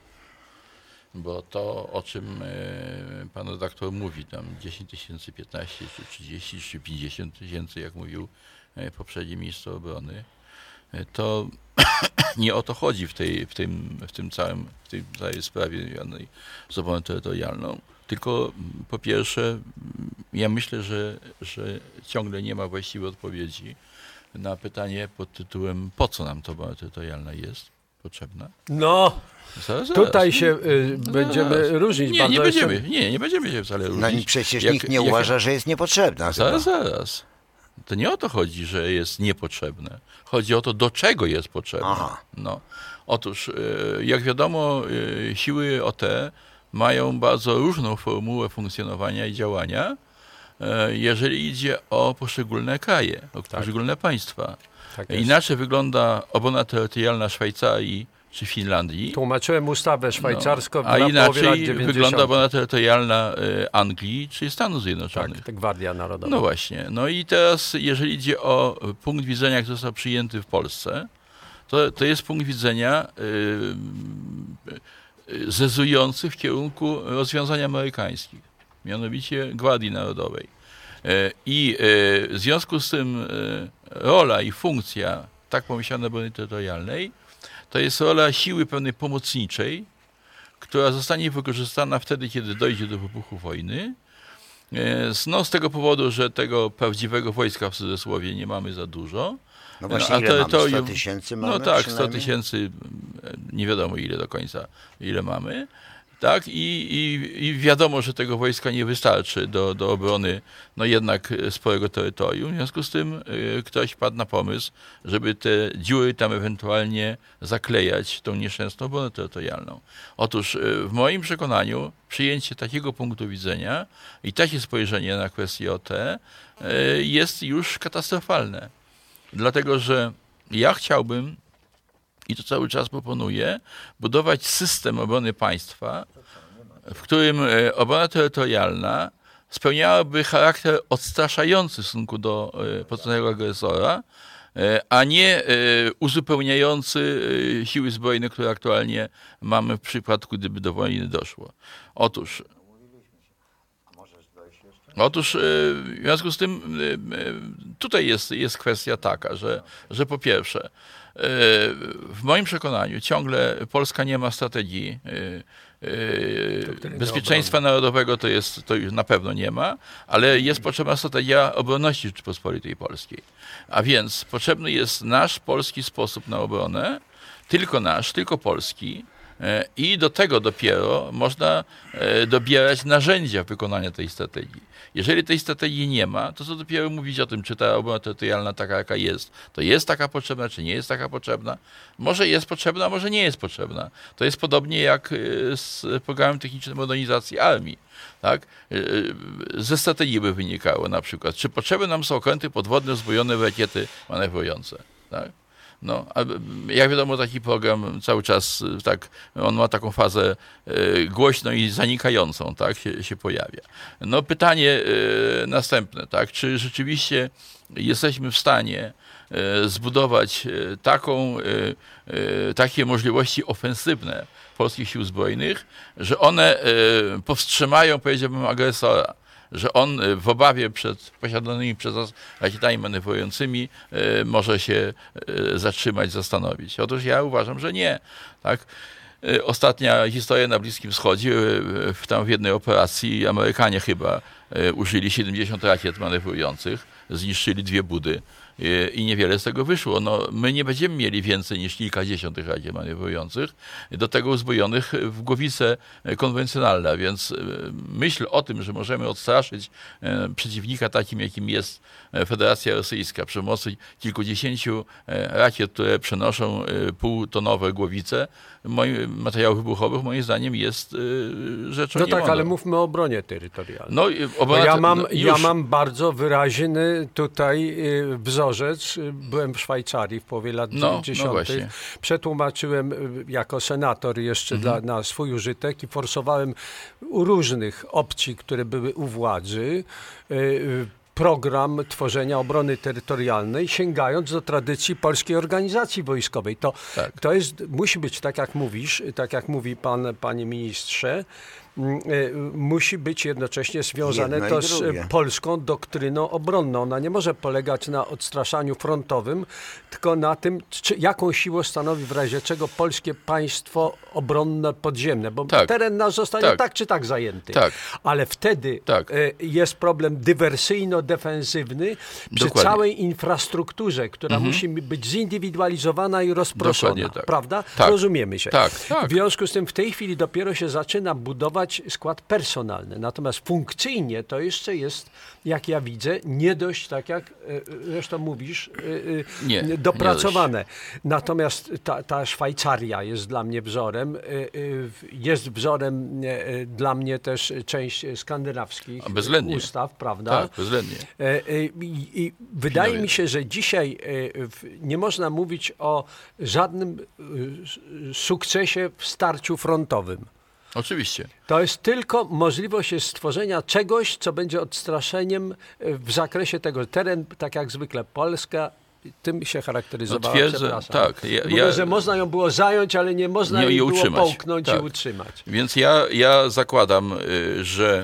bo to, o czym e, pan redaktor mówi, tam dziesięć tysięcy, piętnaście, czy trzydzieści, czy pięćdziesiąt tysięcy, jak mówił e, poprzedni minister obrony, e, to nie o to chodzi w tej, w tym, w tym całym, w tej całej sprawie z obroną terytorialną. Tylko po pierwsze, ja myślę, że, że ciągle nie ma właściwej odpowiedzi na pytanie pod tytułem, po co nam to obrona terytorialna jest potrzebna. No, zaraz, zaraz. tutaj się y, zaraz. będziemy różnić. Nie, nie bardzo będziemy, jestem... nie, nie będziemy się wcale różnić. No i przecież jak, nikt nie jak, uważa, że jest niepotrzebna. Zaraz, chyba. zaraz. To nie o to chodzi, że jest niepotrzebne. Chodzi o to, do czego jest potrzebne. Aha. No. Otóż, jak wiadomo, siły O T mają bardzo różną formułę funkcjonowania i działania, jeżeli idzie o poszczególne kraje, o Tak. poszczególne państwa. Tak jest. Inaczej wygląda obrona terytorialna Szwajcarii czy Finlandii. Tłumaczyłem ustawę szwajcarską No, a na połowie lat inaczej dziewięćdziesiątych. wygląda obrona terytorialna Anglii czy Stanów Zjednoczonych. Tak, Gwardia Narodowa. No właśnie. No i teraz, jeżeli idzie o punkt widzenia, jak został przyjęty w Polsce, to, to jest punkt widzenia yy, yy, zezujący w kierunku rozwiązań amerykańskich, mianowicie Gwardii Narodowej. Yy, I yy, w związku z tym yy, rola i funkcja tak pomyślanej obrony terytorialnej to jest rola siły pewnej pomocniczej, która zostanie wykorzystana wtedy, kiedy dojdzie do wybuchu wojny. No z tego powodu, że tego prawdziwego wojska w cudzysłowie nie mamy za dużo. No właśnie, a ile mamy? sto tysięcy mamy? No tak, sto przynajmniej? tysięcy, nie wiadomo ile do końca, ile mamy. tak? I, i, i wiadomo, że tego wojska nie wystarczy do, do obrony no jednak sporego terytorium. W związku z tym y, ktoś padł na pomysł, żeby te dziury tam ewentualnie zaklejać tą nieszczęsną obronę terytorialną. Otóż y, w moim przekonaniu przyjęcie takiego punktu widzenia i takie spojrzenie na kwestię O T y, jest już katastrofalne. Dlatego, że ja chciałbym, i to cały czas proponuję, budować system obrony państwa, w którym obrona terytorialna spełniałaby charakter odstraszający w stosunku do potencjalnego agresora, a nie uzupełniający siły zbrojne, które aktualnie mamy w przypadku, gdyby do wojny doszło. Otóż Otóż w związku z tym tutaj jest, jest kwestia taka, że, że po pierwsze w moim przekonaniu ciągle Polska nie ma strategii bezpieczeństwa narodowego, to, jest, to już na pewno nie ma, ale jest potrzebna strategia obronności Rzeczypospolitej Polskiej. A więc potrzebny jest nasz polski sposób na obronę, tylko nasz, tylko polski, i do tego dopiero można dobierać narzędzia wykonania tej strategii. Jeżeli tej strategii nie ma, to co dopiero mówić o tym, czy ta obrona terytorialna taka, jaka jest, to jest taka potrzebna, czy nie jest taka potrzebna. Może jest potrzebna, może nie jest potrzebna. To jest podobnie jak z programem technicznym modernizacji armii. Tak? Ze strategii by wynikało na przykład, czy potrzebne nam są okręty podwodne uzbrojone w rakiety manewrujące. Tak? No, a jak wiadomo, taki program cały czas, tak, on ma taką fazę e, głośną i zanikającą, tak, się, się pojawia. No, pytanie e, następne, tak, czy rzeczywiście jesteśmy w stanie e, zbudować e, taką, e, e, takie możliwości ofensywne polskich sił zbrojnych, że one e, powstrzymają, powiedziałbym, agresora, że on w obawie przed posiadanymi przez nas rakietami manewrującymi y, może się y, zatrzymać, zastanowić. Otóż ja uważam, że nie. Tak? Y, ostatnia historia na Bliskim Wschodzie, y, w, tam w jednej operacji Amerykanie chyba y, użyli siedemdziesiąt rakiet manewrujących, zniszczyli dwie budy i niewiele z tego wyszło. No, my nie będziemy mieli więcej niż kilkadziesiąt tych rakiet manewrujących, do tego uzbrojonych w głowice konwencjonalne, więc myśl o tym, że możemy odstraszyć przeciwnika takim, jakim jest Federacja Rosyjska przy pomocy kilkudziesięciu rakiet, które przenoszą półtonowe głowice materiałów wybuchowych, moim zdaniem jest rzeczą No niemądrą. tak, ale mówmy o obronie terytorialnej. No, obrona, ja, mam, no, ja mam bardzo wyraźny tutaj wzorzec. Byłem w Szwajcarii w połowie lat No, dziewięćdziesiątych. no Przetłumaczyłem jako senator jeszcze Mhm. dla, na swój użytek i forsowałem u różnych opcji, które były u władzy, y, program tworzenia obrony terytorialnej, sięgając do tradycji Polskiej Organizacji Wojskowej. To, Tak. to jest, musi być, tak jak mówisz, tak jak mówi pan, panie ministrze, musi być jednocześnie związane Jedno i to z drugie. polską doktryną obronną. Ona nie może polegać na odstraszaniu frontowym, tylko na tym, czy, jaką siłę stanowi w razie czego polskie państwo obronne podziemne, bo Tak. teren nasz zostanie tak. tak czy tak zajęty. Tak. Ale wtedy Tak. y, jest problem dywersyjno-defensywny przy Dokładnie. całej infrastrukturze, która Mhm. musi być zindywidualizowana i rozproszona. Dokładnie tak. Prawda? Tak. Rozumiemy się. Tak, tak. W związku z tym w tej chwili dopiero się zaczyna budować skład personalny. Natomiast funkcyjnie to jeszcze jest, jak ja widzę, nie dość, tak jak e, zresztą mówisz, e, e, Nie, nie dopracowane. Natomiast ta, ta Szwajcaria jest dla mnie wzorem. E, e, jest wzorem e, dla mnie też część skandynawskich A bezwzględnie. ustaw, prawda? Tak, bezwzględnie. E, e, I, i wydaje Chwilowie. mi się, że dzisiaj e, w- nie można mówić o żadnym e, sukcesie w starciu frontowym. Oczywiście. To jest tylko możliwość jest stworzenia czegoś, co będzie odstraszeniem e, w zakresie tego. Teren, tak jak zwykle Polska, tym się charakteryzowała, No twierdzę, przepraszam. tak. Ja- Mówię, ja- że można ją było zająć, ale nie można Nie, jej i było utrzymać. połknąć Tak. i utrzymać. Więc ja, ja zakładam, y, że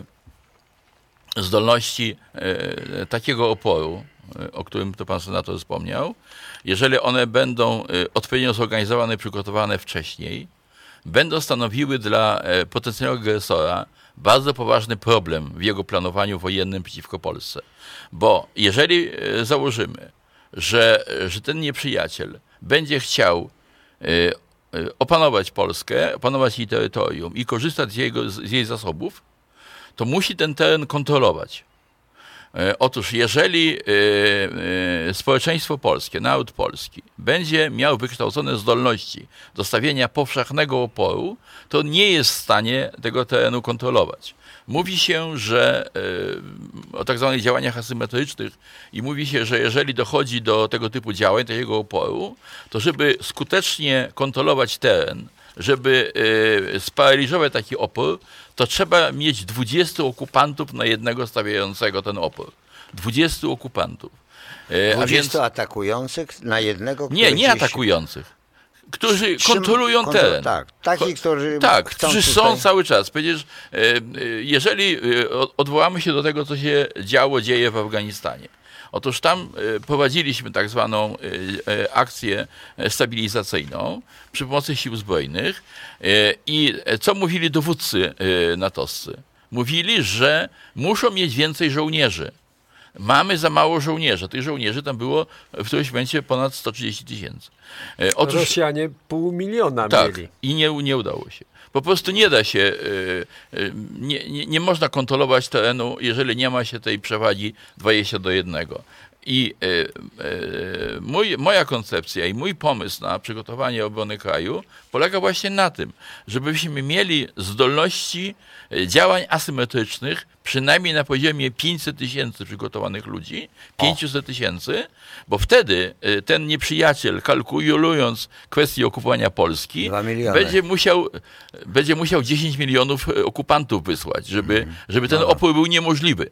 zdolności y, takiego oporu, y, o którym to pan senator wspomniał, jeżeli one będą y, odpowiednio zorganizowane i przygotowane wcześniej, będą stanowiły dla e, potencjalnego agresora bardzo poważny problem w jego planowaniu wojennym przeciwko Polsce. Bo jeżeli e, założymy, że, że ten nieprzyjaciel będzie chciał e, opanować Polskę, opanować jej terytorium i korzystać z, jego, z jej zasobów, to musi ten teren kontrolować. Otóż jeżeli społeczeństwo polskie, naród polski będzie miał wykształcone zdolności do stawienia powszechnego oporu, to nie jest w stanie tego terenu kontrolować. Mówi się, że o tak zwanych działaniach asymetrycznych i mówi się, że jeżeli dochodzi do tego typu działań, takiego oporu, to żeby skutecznie kontrolować teren, żeby sparaliżować taki opór, to trzeba mieć dwudziestu okupantów na jednego stawiającego ten opór. dwudziestu okupantów. dwudziestu A więc... atakujących na jednego, Nie, nie gdzieś... atakujących. Którzy Trzyma, kontrolują kontro, teren. Tak, taki, którzy Tak, którzy tutaj... są cały czas. Przecież jeżeli odwołamy się do tego, co się działo, dzieje w Afganistanie. Otóż tam prowadziliśmy tak zwaną akcję stabilizacyjną przy pomocy sił zbrojnych i co mówili dowódcy natowscy? Mówili, że muszą mieć więcej żołnierzy. Mamy za mało żołnierzy. Tych żołnierzy tam było w którymś momencie ponad sto trzydzieści tysięcy. Otóż, Rosjanie pół miliona tak, mieli. I nie, nie udało się. Po prostu nie da się, nie, nie, nie można kontrolować terenu, jeżeli nie ma się tej przewagi dwadzieścia do jednego. I mój, moja koncepcja i mój pomysł na przygotowanie obrony kraju polega właśnie na tym, żebyśmy mieli zdolności działań asymetrycznych przynajmniej na poziomie pięćset tysięcy przygotowanych ludzi, pięćset tysięcy, bo wtedy ten nieprzyjaciel, kalkulując kwestię okupowania Polski, będzie musiał, będzie musiał dziesięć milionów okupantów wysłać, żeby, mm. żeby ten opór był niemożliwy.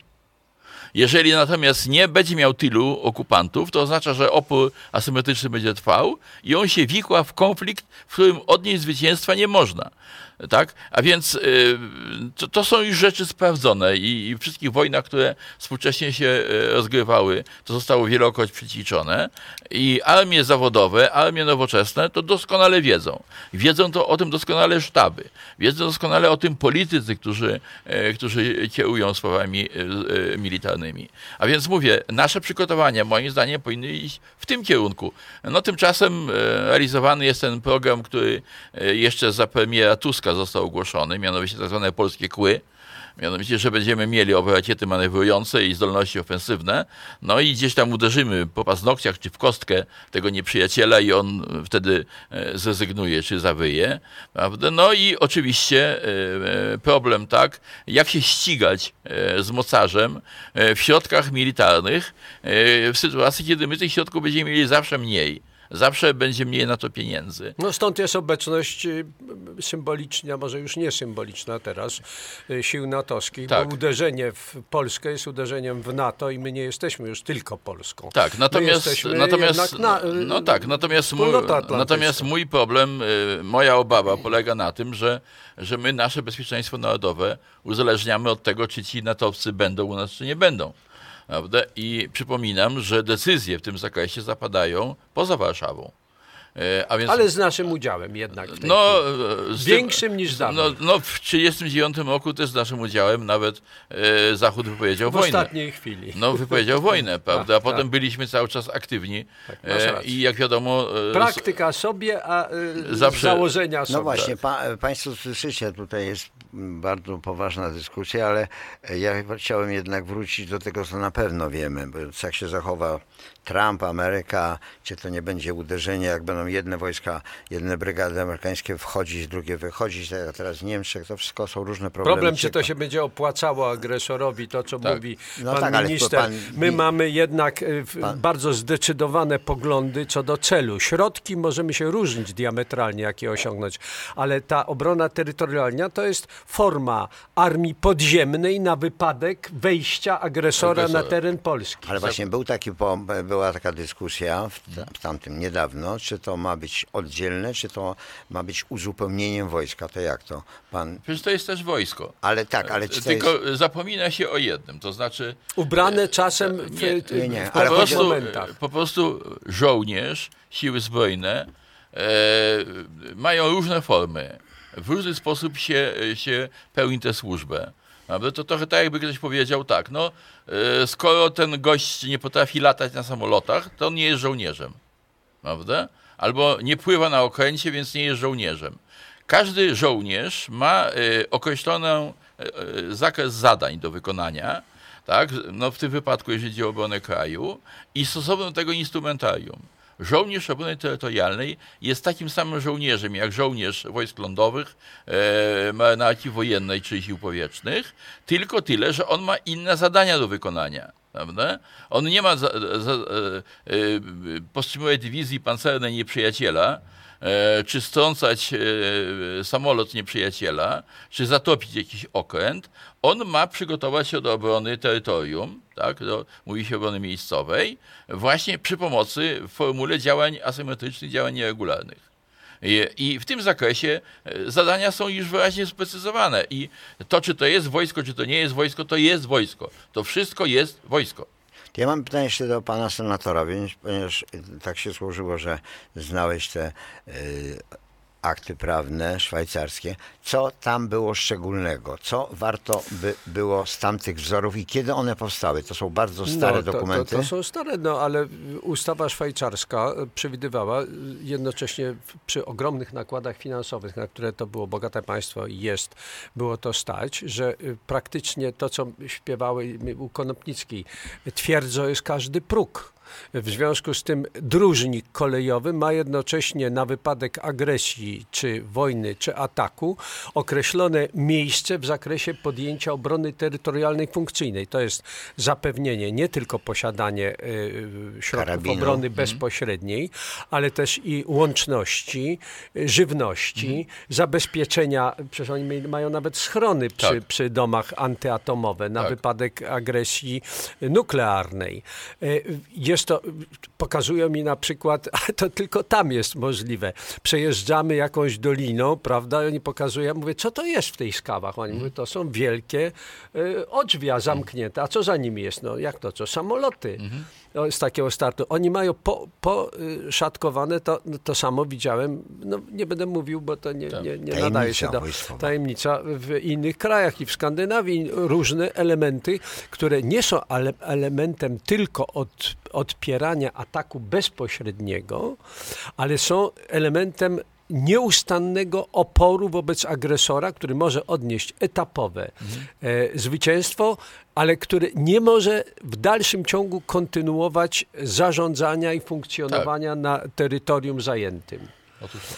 Jeżeli natomiast nie będzie miał tylu okupantów, to oznacza, że opór asymetryczny będzie trwał i on się wikła w konflikt, w którym odnieść zwycięstwa nie można. Tak? A więc y, to, to są już rzeczy sprawdzone i, i w wszystkich wojnach, które współcześnie się y, rozgrywały, to zostało wielokroć przećwiczone i armie zawodowe, armie nowoczesne to doskonale wiedzą. Wiedzą to o tym doskonale sztaby. Wiedzą doskonale o tym politycy, którzy, y, którzy kierują sprawami y, y, militarnymi. A więc mówię, nasze przygotowania moim zdaniem powinny iść w tym kierunku. No tymczasem y, realizowany jest ten program, który y, jeszcze za premiera Tuska został ogłoszony, mianowicie tak zwane polskie kły, mianowicie, że będziemy mieli owe rakiety manewrujące i zdolności ofensywne, no i gdzieś tam uderzymy po paznokciach czy w kostkę tego nieprzyjaciela i on wtedy zrezygnuje czy zawyje, prawda? No i oczywiście problem tak, jak się ścigać z mocarzem w środkach militarnych w sytuacji, kiedy my tych środków będziemy mieli zawsze mniej. Zawsze będzie mniej na to pieniędzy. No stąd jest obecność symboliczna, może już nie symboliczna teraz, sił natowskich, tak. Bo uderzenie w Polskę jest uderzeniem w NATO i my nie jesteśmy już tylko Polską. Tak, natomiast, natomiast, na, no tak, natomiast, mój, natomiast mój problem, moja obawa polega na tym, że, że my nasze bezpieczeństwo narodowe uzależniamy od tego, czy ci natowcy będą u nas, czy nie będą. Prawda? I przypominam, że decyzje w tym zakresie zapadają poza Warszawą. A więc, ale z naszym udziałem jednak. W tej no, Większym tym, niż dawniej. No, no w tysiąc dziewięćset trzydziestym dziewiątym roku też z naszym udziałem nawet e, Zachód wypowiedział w wojnę. W ostatniej chwili. No wypowiedział wojnę, prawda? A tak, potem tak. byliśmy cały czas aktywni. Tak, e, I jak wiadomo... E, Praktyka sobie, a e, zawsze, założenia sobie. No właśnie, pa, Państwo słyszycie, tutaj jest bardzo poważna dyskusja, ale ja chciałem jednak wrócić do tego, co na pewno wiemy, bo jak się zachowa Trump, Ameryka, czy to nie będzie uderzenie, jak będą jedne wojska, jedne brygady amerykańskie wchodzić, drugie wychodzić, a teraz w Niemczech, to wszystko są różne problemy. Problem, czy to się będzie opłacało agresorowi, to co tak. mówi no pan tak, minister. pan... My mamy jednak pan... bardzo zdecydowane poglądy co do celu. Środki możemy się różnić diametralnie, jakie osiągnąć, ale ta obrona terytorialna to jest forma armii podziemnej na wypadek wejścia agresora, agresora. na teren Polski. Ale właśnie był taki, była taka dyskusja w, w tamtym niedawno, czy to ma być oddzielne, czy to ma być uzupełnieniem wojska. To jak to pan... Przecież to jest też wojsko. Ale tak, ale czy to Tylko jest... zapomina się o jednym, to znaczy... Ubrane czasem w, nie, nie, nie, w ale po, prostu, momentach. po prostu żołnierz, siły zbrojne e, mają różne formy. W różny sposób się, się pełni tę służbę. To trochę tak, jakby ktoś powiedział tak, no skoro ten gość nie potrafi latać na samolotach, to on nie jest żołnierzem, prawda? albo nie pływa na okręcie, więc nie jest żołnierzem. Każdy żołnierz ma y, określony y, zakres zadań do wykonania, tak? No, w tym wypadku, jeżeli chodzi o obronę kraju, i stosowno do tego instrumentarium. Żołnierz obrony terytorialnej jest takim samym żołnierzem jak żołnierz wojsk lądowych, e, marynarki wojennej czy sił powietrznych, tylko tyle, że on ma inne zadania do wykonania. Prawda? On nie ma za, za, e, e, powstrzymywać dywizji pancernej nieprzyjaciela, e, czy strącać e, samolot nieprzyjaciela, czy zatopić jakiś okręt. On ma przygotować się do obrony terytorium, tak, do, mówi się obrony miejscowej, właśnie przy pomocy w formule działań asymetrycznych, działań nieregularnych. I, I w tym zakresie zadania są już wyraźnie sprecyzowane. I to, czy to jest wojsko, czy to nie jest wojsko, to jest wojsko. To wszystko jest wojsko. Ja mam pytanie jeszcze do pana senatora, ponieważ tak się złożyło, że znałeś te y, akty prawne szwajcarskie. Co tam było szczególnego? Co warto by było z tamtych wzorów i kiedy one powstały? To są bardzo stare no, to, dokumenty. To, to są stare, no ale ustawa szwajcarska przewidywała jednocześnie przy ogromnych nakładach finansowych, na które to było bogate państwo i jest, było to stać, że praktycznie to, co śpiewały u Konopnickiej, twierdzo jest każdy próg. W związku z tym dróżnik kolejowy ma jednocześnie na wypadek agresji, czy wojny, czy ataku określone miejsce w zakresie podjęcia obrony terytorialnej funkcyjnej. To jest zapewnienie, nie tylko posiadanie y, środków Karabinu. obrony bezpośredniej, ale też i łączności, żywności, mhm. zabezpieczenia, przecież oni mają nawet schrony przy, tak. przy domach antyatomowe na tak. wypadek agresji nuklearnej. Jest to, pokazują mi na przykład, ale to tylko tam jest możliwe. Przejeżdżamy jakąś doliną, prawda, i oni pokazują, ja mówię, co to jest w tej skałach? Oni mówią, to są wielkie y, odrzwia zamknięte. A co za nimi jest? No jak to, co? Samoloty. Mhm. No, z takiego startu. Oni mają po, po y, szatkowane, to, no, to samo widziałem, no nie będę mówił, bo to nie, nie, nie nadaje się do tajemnica w innych krajach i w Skandynawii różne elementy, które nie są ale, elementem tylko od, odpierania ataku bezpośredniego, ale są elementem nieustannego oporu wobec agresora, który może odnieść etapowe mhm. e, zwycięstwo, ale który nie może w dalszym ciągu kontynuować zarządzania i funkcjonowania tak. na terytorium zajętym. Otóż to.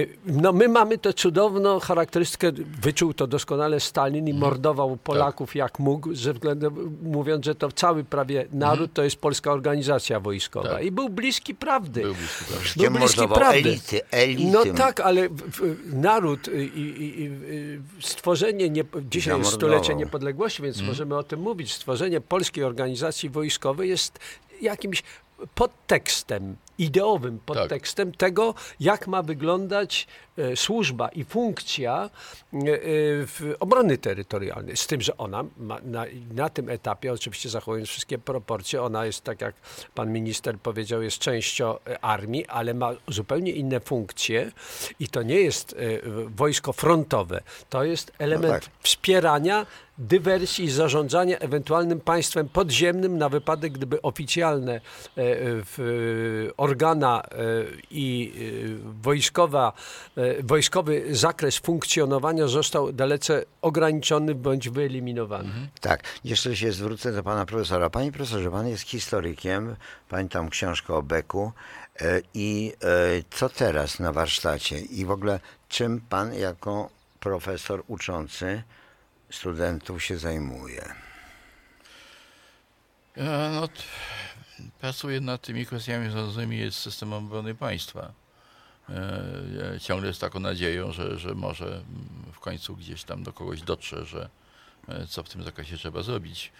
No my mamy tę cudowną charakterystykę, wyczuł to doskonale Stalin i mordował Polaków tak. jak mógł, ze względu, mówiąc, że to cały prawie naród mhm. to jest polska organizacja wojskowa. Tak. I był bliski prawdy. Był bliski prawdy. Był bliski prawdy. Elity, elity. No tak, ale w, w, naród i, i, i stworzenie, nie, dzisiaj jest stulecie niepodległości, więc mhm. możemy o tym mówić, stworzenie polskiej organizacji wojskowej jest jakimś podtekstem, ideowym podtekstem tak. tego, jak ma wyglądać e, służba i funkcja e, w obrony terytorialnej. Z tym, że ona ma, na, na tym etapie, oczywiście zachowując wszystkie proporcje, ona jest, tak jak pan minister powiedział, jest częścią armii, ale ma zupełnie inne funkcje i to nie jest e, wojsko frontowe. To jest element no tak. wspierania dywersji i zarządzania ewentualnym państwem podziemnym na wypadek, gdyby oficjalne e, w, organa e, i e, wojskowa, e, wojskowy zakres funkcjonowania został dalece ograniczony bądź wyeliminowany. Mhm. Tak. Jeszcze się zwrócę do pana profesora. Panie profesorze, pan jest historykiem, pamiętam książkę o Beku e, i e, co teraz na warsztacie i w ogóle czym pan jako profesor uczący studentów się zajmuje? No, pracuję nad tymi kwestiami związanymi z systemem obrony państwa. Ciągle z taką nadzieją, że, że może w końcu gdzieś tam do kogoś dotrze, że co w tym zakresie trzeba zrobić.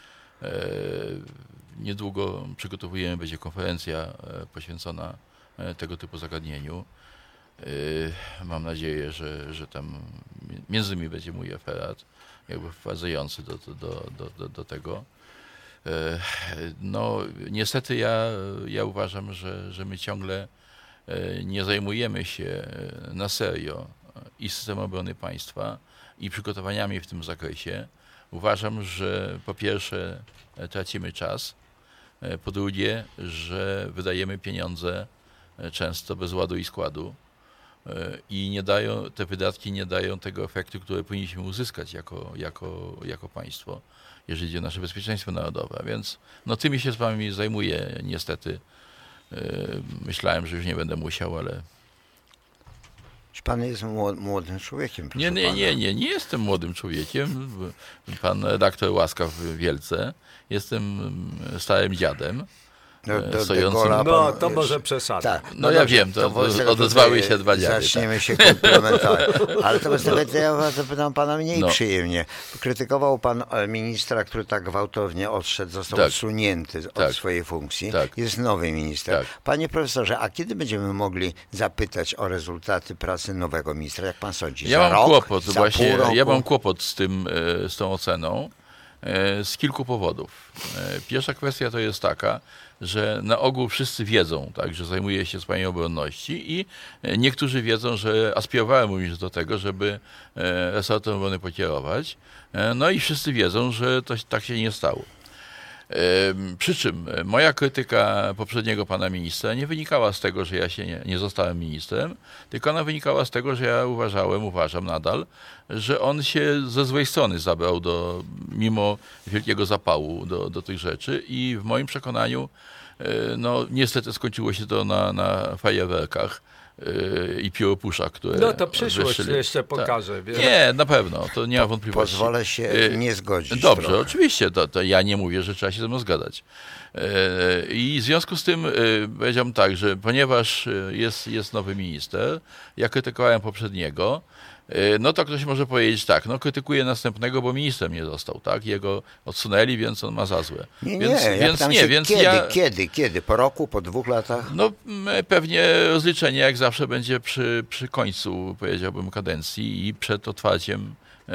Niedługo przygotowujemy, będzie konferencja poświęcona tego typu zagadnieniu. Mam nadzieję, że, że tam między innymi będzie mój referat, jakby wprowadzający do, do, do, do, do tego. No niestety ja, ja uważam, że, że my ciągle nie zajmujemy się na serio i systemem obrony państwa i przygotowaniami w tym zakresie. Uważam, że po pierwsze tracimy czas, po drugie, że wydajemy pieniądze często bez ładu i składu. I nie dają, te wydatki nie dają tego efektu, który powinniśmy uzyskać jako, jako, jako państwo, jeżeli idzie o nasze bezpieczeństwo narodowe. Więc no, tymi się z wami zajmuję niestety. Myślałem, że już nie będę musiał, ale... Pan jest młodym człowiekiem, proszę Nie, nie, pana. nie, nie, nie jestem młodym człowiekiem. Pan redaktor łaskaw wielce. Jestem starym dziadem. Do, do, stojącym... do gola No, pan to jest- może przesada. Tak, No ja wiem, to odezwały się dwa dziady, Zaczniemy się komplementować. Ale to nawet ja zapytam pana mniej No. przyjemnie. Krytykował pan e, ministra, który tak gwałtownie odszedł, został Tak. odsunięty od Tak. swojej funkcji. Tak. Jest nowy minister. Tak. Panie profesorze, a kiedy będziemy mogli zapytać o rezultaty pracy nowego ministra? Jak pan sądzi? Ja za mam rok? kłopot za właśnie, pół roku? ja mam kłopot z tym, e, z tą oceną e, z kilku powodów. E, Pierwsza kwestia to jest taka, że na ogół wszyscy wiedzą, tak, że zajmuję się sprawami obronności i e, niektórzy wiedzą, że aspirowałem również do tego, żeby e, resortem obrony pokierować. E, No i wszyscy wiedzą, że to tak się nie stało. Ym, Przy czym e, moja krytyka poprzedniego pana ministra nie wynikała z tego, że ja się nie, nie zostałem ministrem, tylko ona wynikała z tego, że ja uważałem, uważam nadal, że on się ze złej strony zabrał do, mimo wielkiego zapału do, do tych rzeczy i w moim przekonaniu e, no niestety skończyło się to na, na fajerwerkach e, i pióropuszach, które No to przyszłość wyszli. jeszcze Tak. pokaże. wie- Nie, na pewno, to nie ma wątpliwości. Pozwolę się E, nie zgodzić. Dobrze, trochę. oczywiście, to, to ja nie mówię, że trzeba się ze mną zgadzać. E, I w związku z tym e, powiedziałbym tak, że ponieważ e, jest, jest nowy minister, ja krytykowałem poprzedniego, e, no to ktoś może powiedzieć tak, no krytykuję następnego, bo ministrem nie został, tak? Jego odsunęli, więc on ma za złe. Nie, nie, Więc, ja więc pytam nie, się, więc kiedy, ja... kiedy, kiedy? Po roku, po dwóch latach? No m, pewnie rozliczenie jak zawsze będzie przy, przy końcu, powiedziałbym, kadencji i przed otwarciem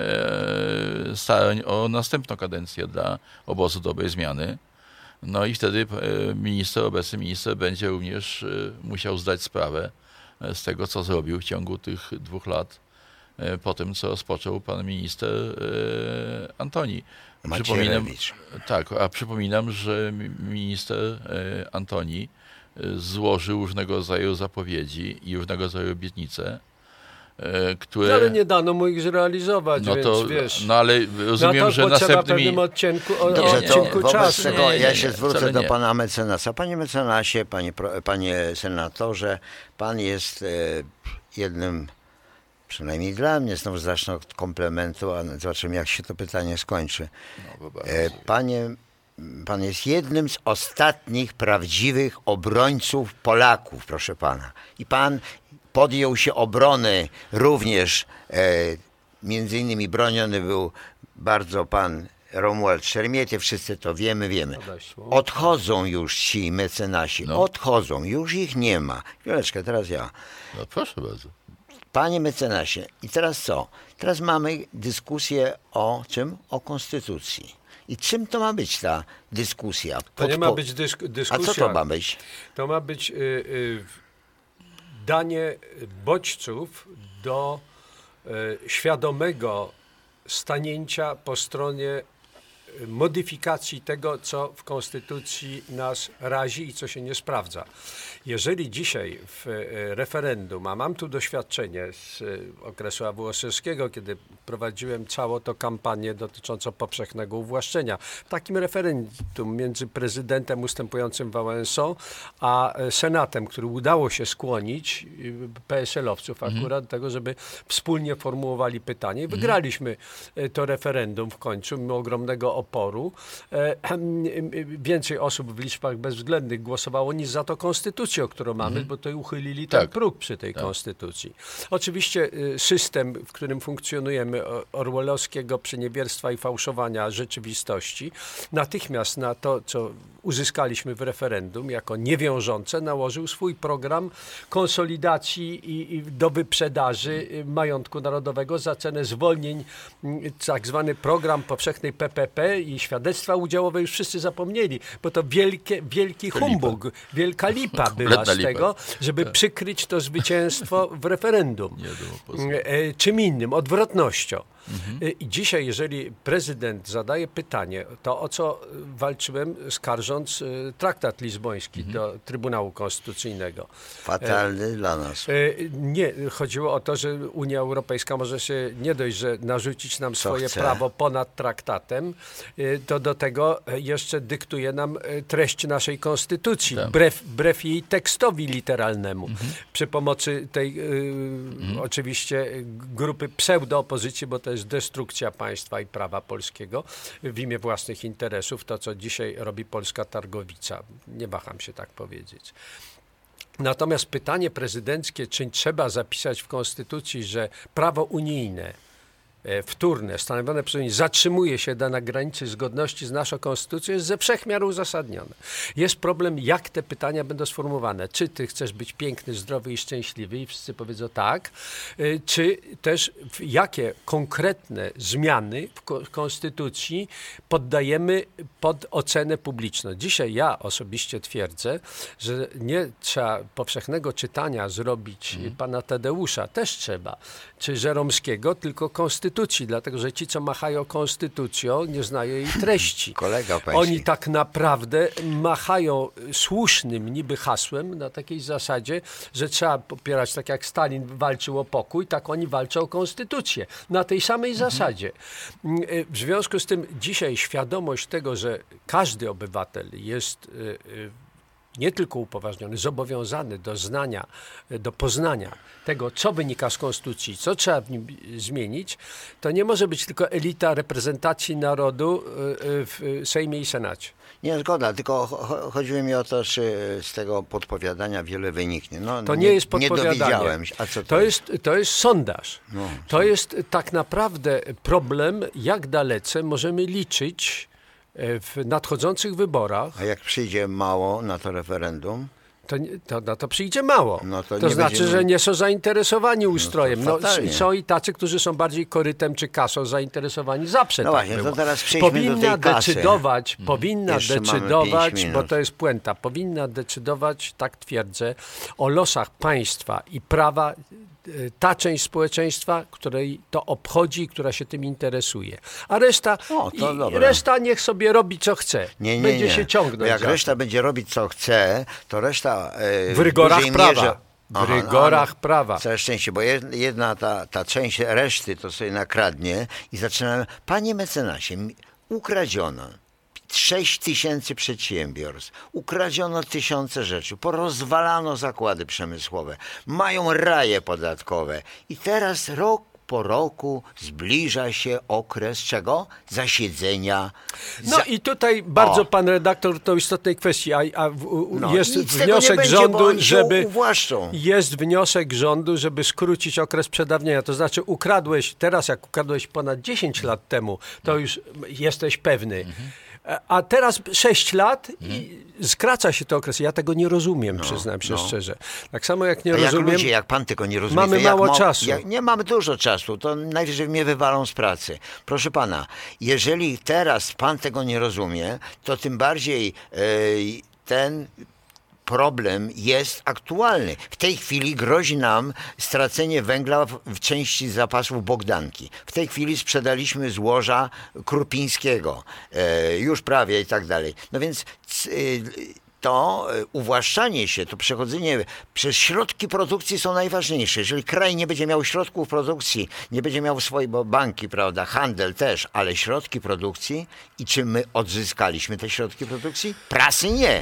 e, starań o następną kadencję dla obozu dobrej zmiany. No i wtedy e, minister, obecny minister będzie również e, musiał zdać sprawę e, z tego, co zrobił w ciągu tych dwóch lat e, po tym, co rozpoczął pan minister e, Antoni. Macierewicz. Tak, a przypominam, że mi- minister e, Antoni e, złożył różnego rodzaju zapowiedzi i różnego rodzaju obietnice, e, które... Ale nie dano mu ich zrealizować, no więc to, wiesz... no ale na rozumiem, to że potrzeba następnymi... pewnym odcinku, o, Dobrze, nie, to odcinku wobec czasu. tego Nie, nie, ja nie, się zwrócę wcale do nie. pana mecenasa. Panie mecenasie, panie, pro- panie senatorze, pan jest e, jednym, przynajmniej dla mnie, znowu zacznę od komplementu, a zobaczymy, jak się to pytanie skończy. No, bo bardzo- E, panie, pan jest jednym z ostatnich prawdziwych obrońców Polaków, proszę pana. I pan podjął się obrony również, e, między innymi broniony był bardzo pan Romuald Szermiety, wszyscy to wiemy, wiemy. Odeszło. Odchodzą już ci mecenasi, No. odchodzą, już ich nie ma. Chwileczkę, teraz ja. No proszę bardzo. Panie mecenasie, i teraz co? Teraz mamy dyskusję o czym? O konstytucji. I czym to ma być ta dyskusja? To nie ma Podpo- być dysk- A dyskusja. co to ma być? To ma być y, y, danie bodźców do y, świadomego stanięcia po stronie y, modyfikacji tego, co w Konstytucji nas razi i co się nie sprawdza. Jeżeli dzisiaj w y, referendum, a mam tu doświadczenie z y, okresu Awłosiewskiego, kiedy prowadziłem całą to kampanię dotyczącą powszechnego uwłaszczenia, w takim referendum między prezydentem ustępującym Wałęsą, a e, Senatem, który udało się skłonić y, P S L-owców akurat do tego, żeby wspólnie formułowali pytanie. I wygraliśmy e, to referendum w końcu, mimo ogromnego oporu. E, Więcej osób w liczbach bezwzględnych głosowało niż za to konstytucją, którą mamy, bo to uchylili ten Tak. próg przy tej konstytucji. Oczywiście y, system, w którym funkcjonujemy, o- orwellowskiego przeniewierstwa i fałszowania rzeczywistości, natychmiast na to, co uzyskaliśmy w referendum jako niewiążące, nałożył swój program konsolidacji i, i do wyprzedaży y, majątku narodowego za cenę zwolnień, y, tak zwany program powszechnej P P P, udziałowe i świadectwa udziałowe już wszyscy zapomnieli, bo to wielkie, wielki humbug, wielka lipa była z lipa. tego, żeby tak. przykryć to zwycięstwo w referendum. Nie, czym innym, odwrotnością. Mhm. I dzisiaj, jeżeli prezydent zadaje pytanie, to o co walczyłem, skarżąc traktat lizboński mhm. do Trybunału Konstytucyjnego. Fatalny e, dla nas. E, nie, chodziło o to, że Unia Europejska może się nie dość, że narzucić nam co swoje chce. prawo ponad traktatem, e, to do tego jeszcze dyktuje nam treść naszej konstytucji, tak. wbrew, wbrew jej tekstowi literalnemu. Mhm. Przy pomocy tej e, mhm. oczywiście grupy pseudoopozycji, bo to jest destrukcja państwa i prawa polskiego w imię własnych interesów, to co dzisiaj robi polska targowica. Nie waham się tak powiedzieć. Natomiast pytanie prezydenckie, czy trzeba zapisać w Konstytucji, że prawo unijne wtórne, stanowione przez Unię, zatrzymuje się na granicy zgodności z naszą konstytucją, jest ze wszech miar uzasadnione. Jest problem, jak te pytania będą sformułowane. Czy ty chcesz być piękny, zdrowy i szczęśliwy? I wszyscy powiedzą tak. Czy też jakie konkretne zmiany w konstytucji poddajemy pod ocenę publiczną? Dzisiaj ja osobiście twierdzę, że nie trzeba powszechnego czytania zrobić hmm. pana Tadeusza, też trzeba, czy Żeromskiego, tylko konstytucji. Dlatego, że ci, co machają konstytucją, nie znają jej treści. Kolega pański. Oni tak naprawdę machają słusznym niby hasłem na takiej zasadzie, że trzeba popierać, tak jak Stalin walczył o pokój, tak oni walczą o konstytucję. Na tej samej mhm. zasadzie. W związku z tym dzisiaj świadomość tego, że każdy obywatel jest nie tylko upoważniony, zobowiązany do znania, do poznania tego, co wynika z konstytucji, co trzeba w nim zmienić, to nie może być tylko elita reprezentacji narodu w Sejmie i Senacie. Nie, zgoda, tylko chodziło mi o to, czy z tego podpowiadania wiele wyniknie. No, to nie, nie jest podpowiadanie. Nie dowiedziałem. A co to, to jest? jest? To jest sondaż. No, to jest tak naprawdę problem, jak dalece możemy liczyć w nadchodzących wyborach. A jak przyjdzie mało na to referendum? To, to, no to przyjdzie mało. No to to nie znaczy, będziemy... że nie są zainteresowani ustrojem. No no, są i tacy, którzy są bardziej korytem czy kasą zainteresowani. Zawsze no tak właśnie, było. to teraz przejdźmy powinna do tej kasy. decydować, hmm. powinna Jeszcze decydować, bo to jest puenta, powinna decydować, tak twierdzę, o losach państwa i prawa ta część społeczeństwa, której to obchodzi, która się tym interesuje. A reszta, o, i reszta niech sobie robi, co chce. Nie, nie, będzie nie. się ciągnąć. Bo jak reszta to. będzie robić, co chce, to reszta e, w rygorach prawa. Mierze... W rygorach Aha, prawa. Całe szczęście, bo jedna ta, ta część reszty to sobie nakradnie i zaczynamy, panie mecenasie, ukradziono sześć tysięcy przedsiębiorstw, ukradziono tysiące rzeczy, porozwalano zakłady przemysłowe, mają raje podatkowe i teraz rok po roku zbliża się okres czego? Zasiedzenia. No za... i tutaj bardzo o. pan redaktor to istotnej kwestii, a, a w, no, jest wniosek będzie, rządu, żeby uwłaszczą. jest wniosek rządu, żeby skrócić okres przedawnienia. To znaczy ukradłeś, teraz jak ukradłeś ponad dziesięć lat temu, to już jesteś pewny. Mhm. A teraz sześć lat i skraca się ten okres. Ja tego nie rozumiem, no, przyznam się no. szczerze. Tak samo jak nie A rozumiem... Jak ludzie, jak pan tego nie rozumie... Mamy mało ma, czasu. Jak, nie mamy dużo czasu, to najwyżej mnie wywalą z pracy. Proszę pana, jeżeli teraz pan tego nie rozumie, to tym bardziej yy, ten... problem jest aktualny. W tej chwili grozi nam stracenie węgla w, w części zapasów Bogdanki. W tej chwili sprzedaliśmy złoża Krupińskiego. E, już prawie i tak dalej. No więc c, to uwłaszczanie się, to przechodzenie przez środki produkcji są najważniejsze. Jeżeli kraj nie będzie miał środków produkcji, nie będzie miał swojej banki, prawda, handel też, ale środki produkcji i czy my odzyskaliśmy te środki produkcji? Prasy nie.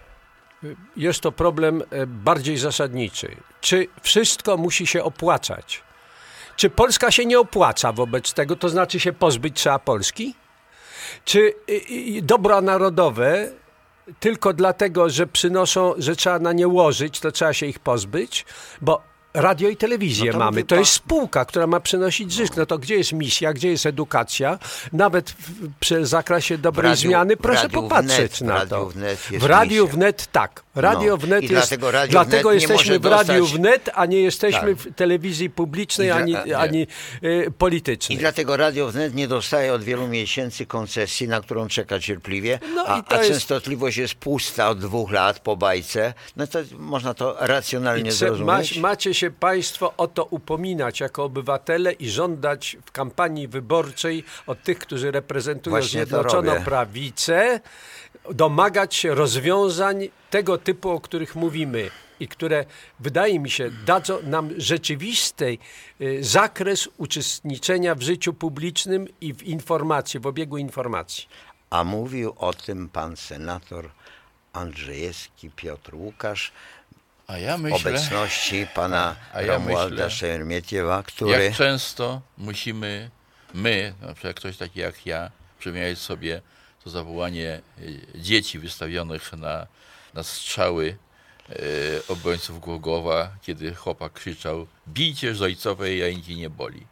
Jest to problem bardziej zasadniczy. Czy wszystko musi się opłacać? Czy Polska się nie opłaca wobec tego, to znaczy się pozbyć trzeba Polski? Czy dobra narodowe tylko dlatego, że przynoszą, że trzeba na nie łożyć, to trzeba się ich pozbyć? Bo radio i telewizję No to mamy. mówi To pan- jest spółka, która ma przynosić zysk. No to gdzie jest misja, gdzie jest edukacja? Nawet w, przy zakresie dobrej radiu- zmiany w proszę radiu popatrzeć wnet, w na radiu to. wnet jest W radiu misja. wnet tak. Radio No. wnet I jest. dlatego Radio dlatego Wnet nie jesteśmy może w radiu dostać- wnet, a nie jesteśmy Tak. w telewizji publicznej I dla- ani, nie. ani y, I politycznej. dlatego Radio Wnet nie dostaje od wielu miesięcy koncesji, na którą czeka cierpliwie, No a, i to a jest- częstotliwość jest pusta od dwóch lat po bajce. No to można to racjonalnie I ce- ma, zrozumieć. macie się Państwo o to upominać jako obywatele i żądać w kampanii wyborczej od tych, którzy reprezentują Właśnie to Zjednoczoną robię. Prawicę, domagać się rozwiązań tego typu, o których mówimy i które, wydaje mi się, dadzą nam rzeczywisty y, zakres uczestniczenia w życiu publicznym i w informacji, w obiegu informacji. A mówił o tym pan senator Andrzejewski Piotr Łukasz A ja w myślę, obecności pana A ja Romualda myślę, Szeremetiewa, który... jak często musimy my, na przykład ktoś taki jak ja, przypominać sobie to zawołanie y, dzieci wystawionych na, na strzały y, obrońców Głogowa, kiedy chłopak krzyczał: bijcie z ojcowej, jajki nie boli.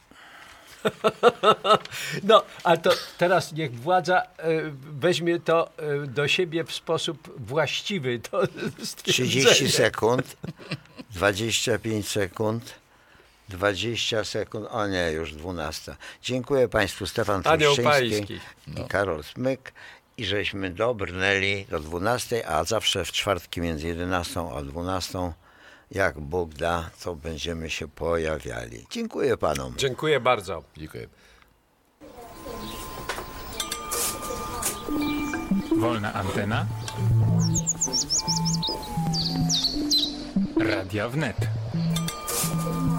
No, a to teraz niech władza e, weźmie to e, do siebie w sposób właściwy. To trzydzieści stwierdzenie. sekund, dwadzieścia pięć sekund, dwadzieścia sekund, o nie, już dwunasta. Dziękuję Państwu, Stefan Anioł Truszczyński Pański. i Karol Smyk. I żeśmy dobrnęli do dwunastej, a zawsze w czwartki między jedenastą a dwunastą, jak Bóg da, to będziemy się pojawiali. Dziękuję Panom. Dziękuję bardzo. Dziękuję. Wolna antena. Radio Wnet.